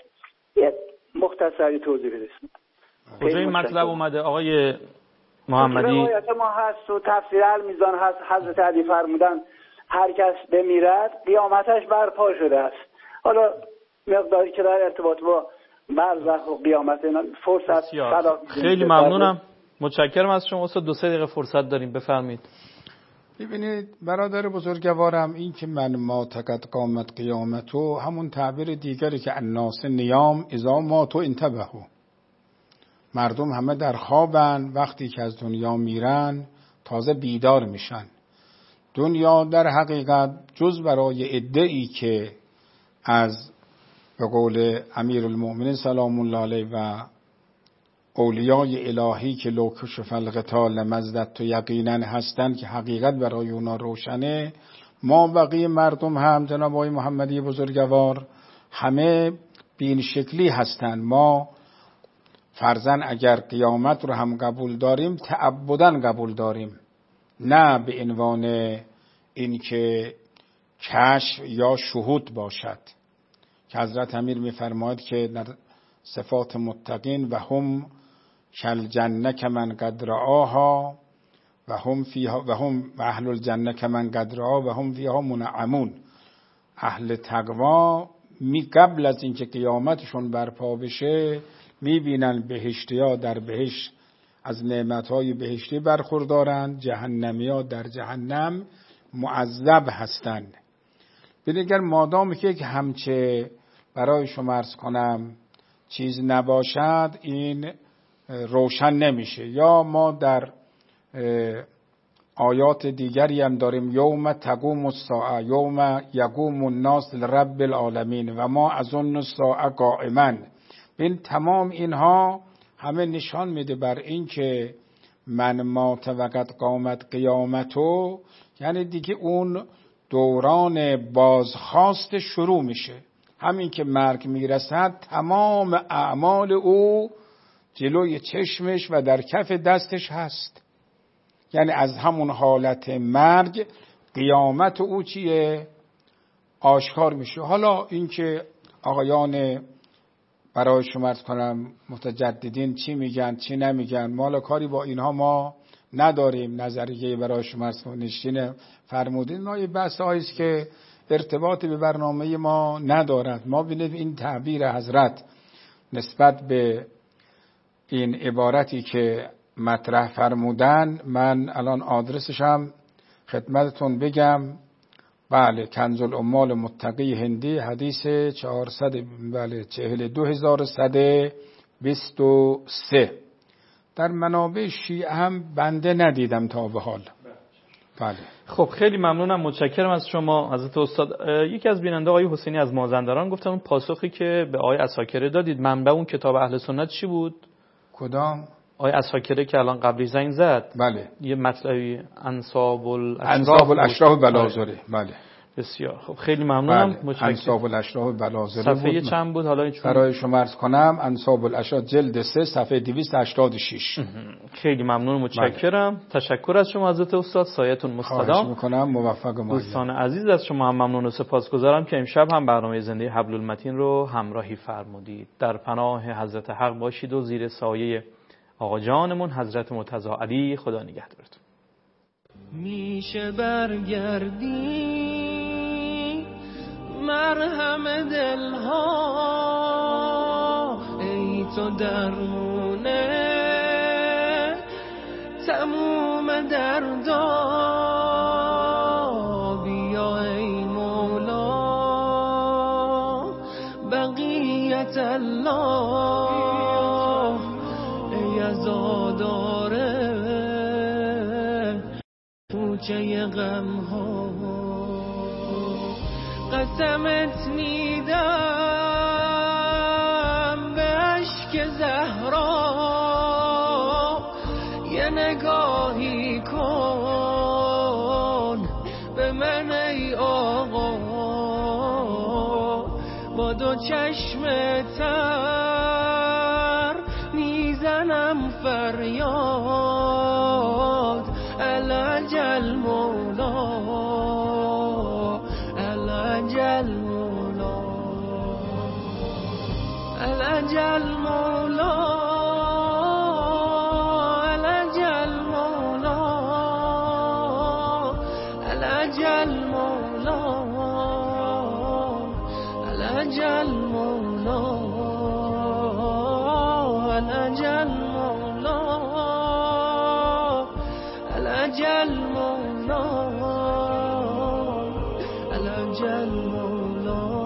مختصری توضیح بدید. کجا این مطلب اومده آقای محمدی؟ روایت ما هست و تفسیر المیزان هست. حضرت علی فرمودن هر کس بمیرد قیامتش برپا شده است. حالا مقداری که در ارتباط با برزخ و قیامت فرصت صلاح خیلی ممنونم، متشکرم از شما استاد. دو سه دقیقه فرصت داریم، بفرمایید. ببینید برادر بزرگوارم، این که من ما تقد قامت قیامتو همون تعبیر دیگری که الناس نیام اذا ماتو انتبهو، مردم همه در خوابن، وقتی که از دنیا میرن تازه بیدار میشن. دنیا در حقیقت جز برای عده‌ای که از به قول امیرالمؤمنین سلام الله علیه و اولیای الهی که لو کشف القتال لمزددت یقینا هستند که حقیقت برای اونا روشنه، ما بقیه مردم هم جناب آقای محمدی بزرگوار همه به این شکلی هستند. ما فرضاً اگر قیامت رو هم قبول داریم تعبداً قبول داریم، نه به عنوان این که کشف یا شهود باشد، که حضرت امیر می‌فرماید که در صفات متقین و هم کل جنه که من قد رآها و هم فیها و هم و اهل الجنه که من قد رآها و هم فیها منعمون. اهل تقوا می قبل از اینکه قیامتشون برپا بشه میبینن بهشتی‌ها در بهشت از نعمتهای بهشتی برخوردارند، جهنمی‌ها در جهنم معذب هستند. بنگر مادام که یک همچه برای شما عرض کنم چیز نباشد این روشن نمیشه. یا ما در آیات دیگری هم داریم یوم تقوم الساعه یوم یقوم الناس لرب العالمین و ما اظن الساعه قائما. این تمام اینها همه نشان میده بر این که من مات وقد قامت قیامتو، یعنی دیگه اون دوران بازخواست شروع میشه. همین که مرگ میرسد تمام اعمال او جلوی چشمش و در کف دستش هست. یعنی از همون حالت مرگ قیامت او چیه؟ آشکار میشه. حالا اینکه آقایان برای شما عرض کنم متجددین چی میگن چی نمیگن، مالا کاری با اینها ما نداریم. نظریه برای شما عرض کنم نشین فرمودین ما یه بحث هاییست که ارتباطی به برنامه ما ندارد. ما ببینید این تعبیر حضرت نسبت به این عبارتی که مطرح فرمودن، من الان آدرسش هم خدمتتون بگم. بله، کنز الاموال متقی هندی، حدیث چهارصد بله چهل دو هزار و صد و بیست و سه. در منابع شیعه هم بنده ندیدم تا به حال. بله. خب خیلی ممنونم، متشکرم از شما حضرت استاد. یکی از بیننده آقای حسینی از مازندران گفتن اون پاسخی که به آقای عساکری دادید منبع اون کتاب اهل سنت چی بود؟ کدام؟ آقای عساکری که الان قبلی زنگ زد. بله. یه مطلبی انصاب الاشراف انصاب الاشراف بلازره. بله. بسیار خب خیلی ممنونم. بله. انصاب الاشراف بلازره صفحه بود. چند بود حالا چون برای شما عرض کنم انصاب الاشراف جلد سه صفحه دویست و هشتاد و شش. خیلی ممنون، متشکرم. بله. تشکر از شما حضرت استاد، سایتون مستدام. خواهش میکنم، موفق و مایه. دوستان عزیز از شما هم ممنون و سپاسگزارم که امشب هم برنامه زنده حبل المتین رو همراهی فرمودید. در پناه حضرت حق باشید و زیر سایه آقا جانمون حضرت مرتضی علی خدا نگهدارتون. میشه برگردی مرهم دلها، ای تو درمونه تموم دردا، بیا ای مولا بقیت الله، ای عزاداره کوچه غم ها، قسمت میدم به عشق زهرا، یه نگاهی کن با دو چشم تر میزنم فریاد العجل مولا العجل مولا العجل مولا العجل مولا العجل مولا العجل مولا العجل مولا العجل مولا العجل مولا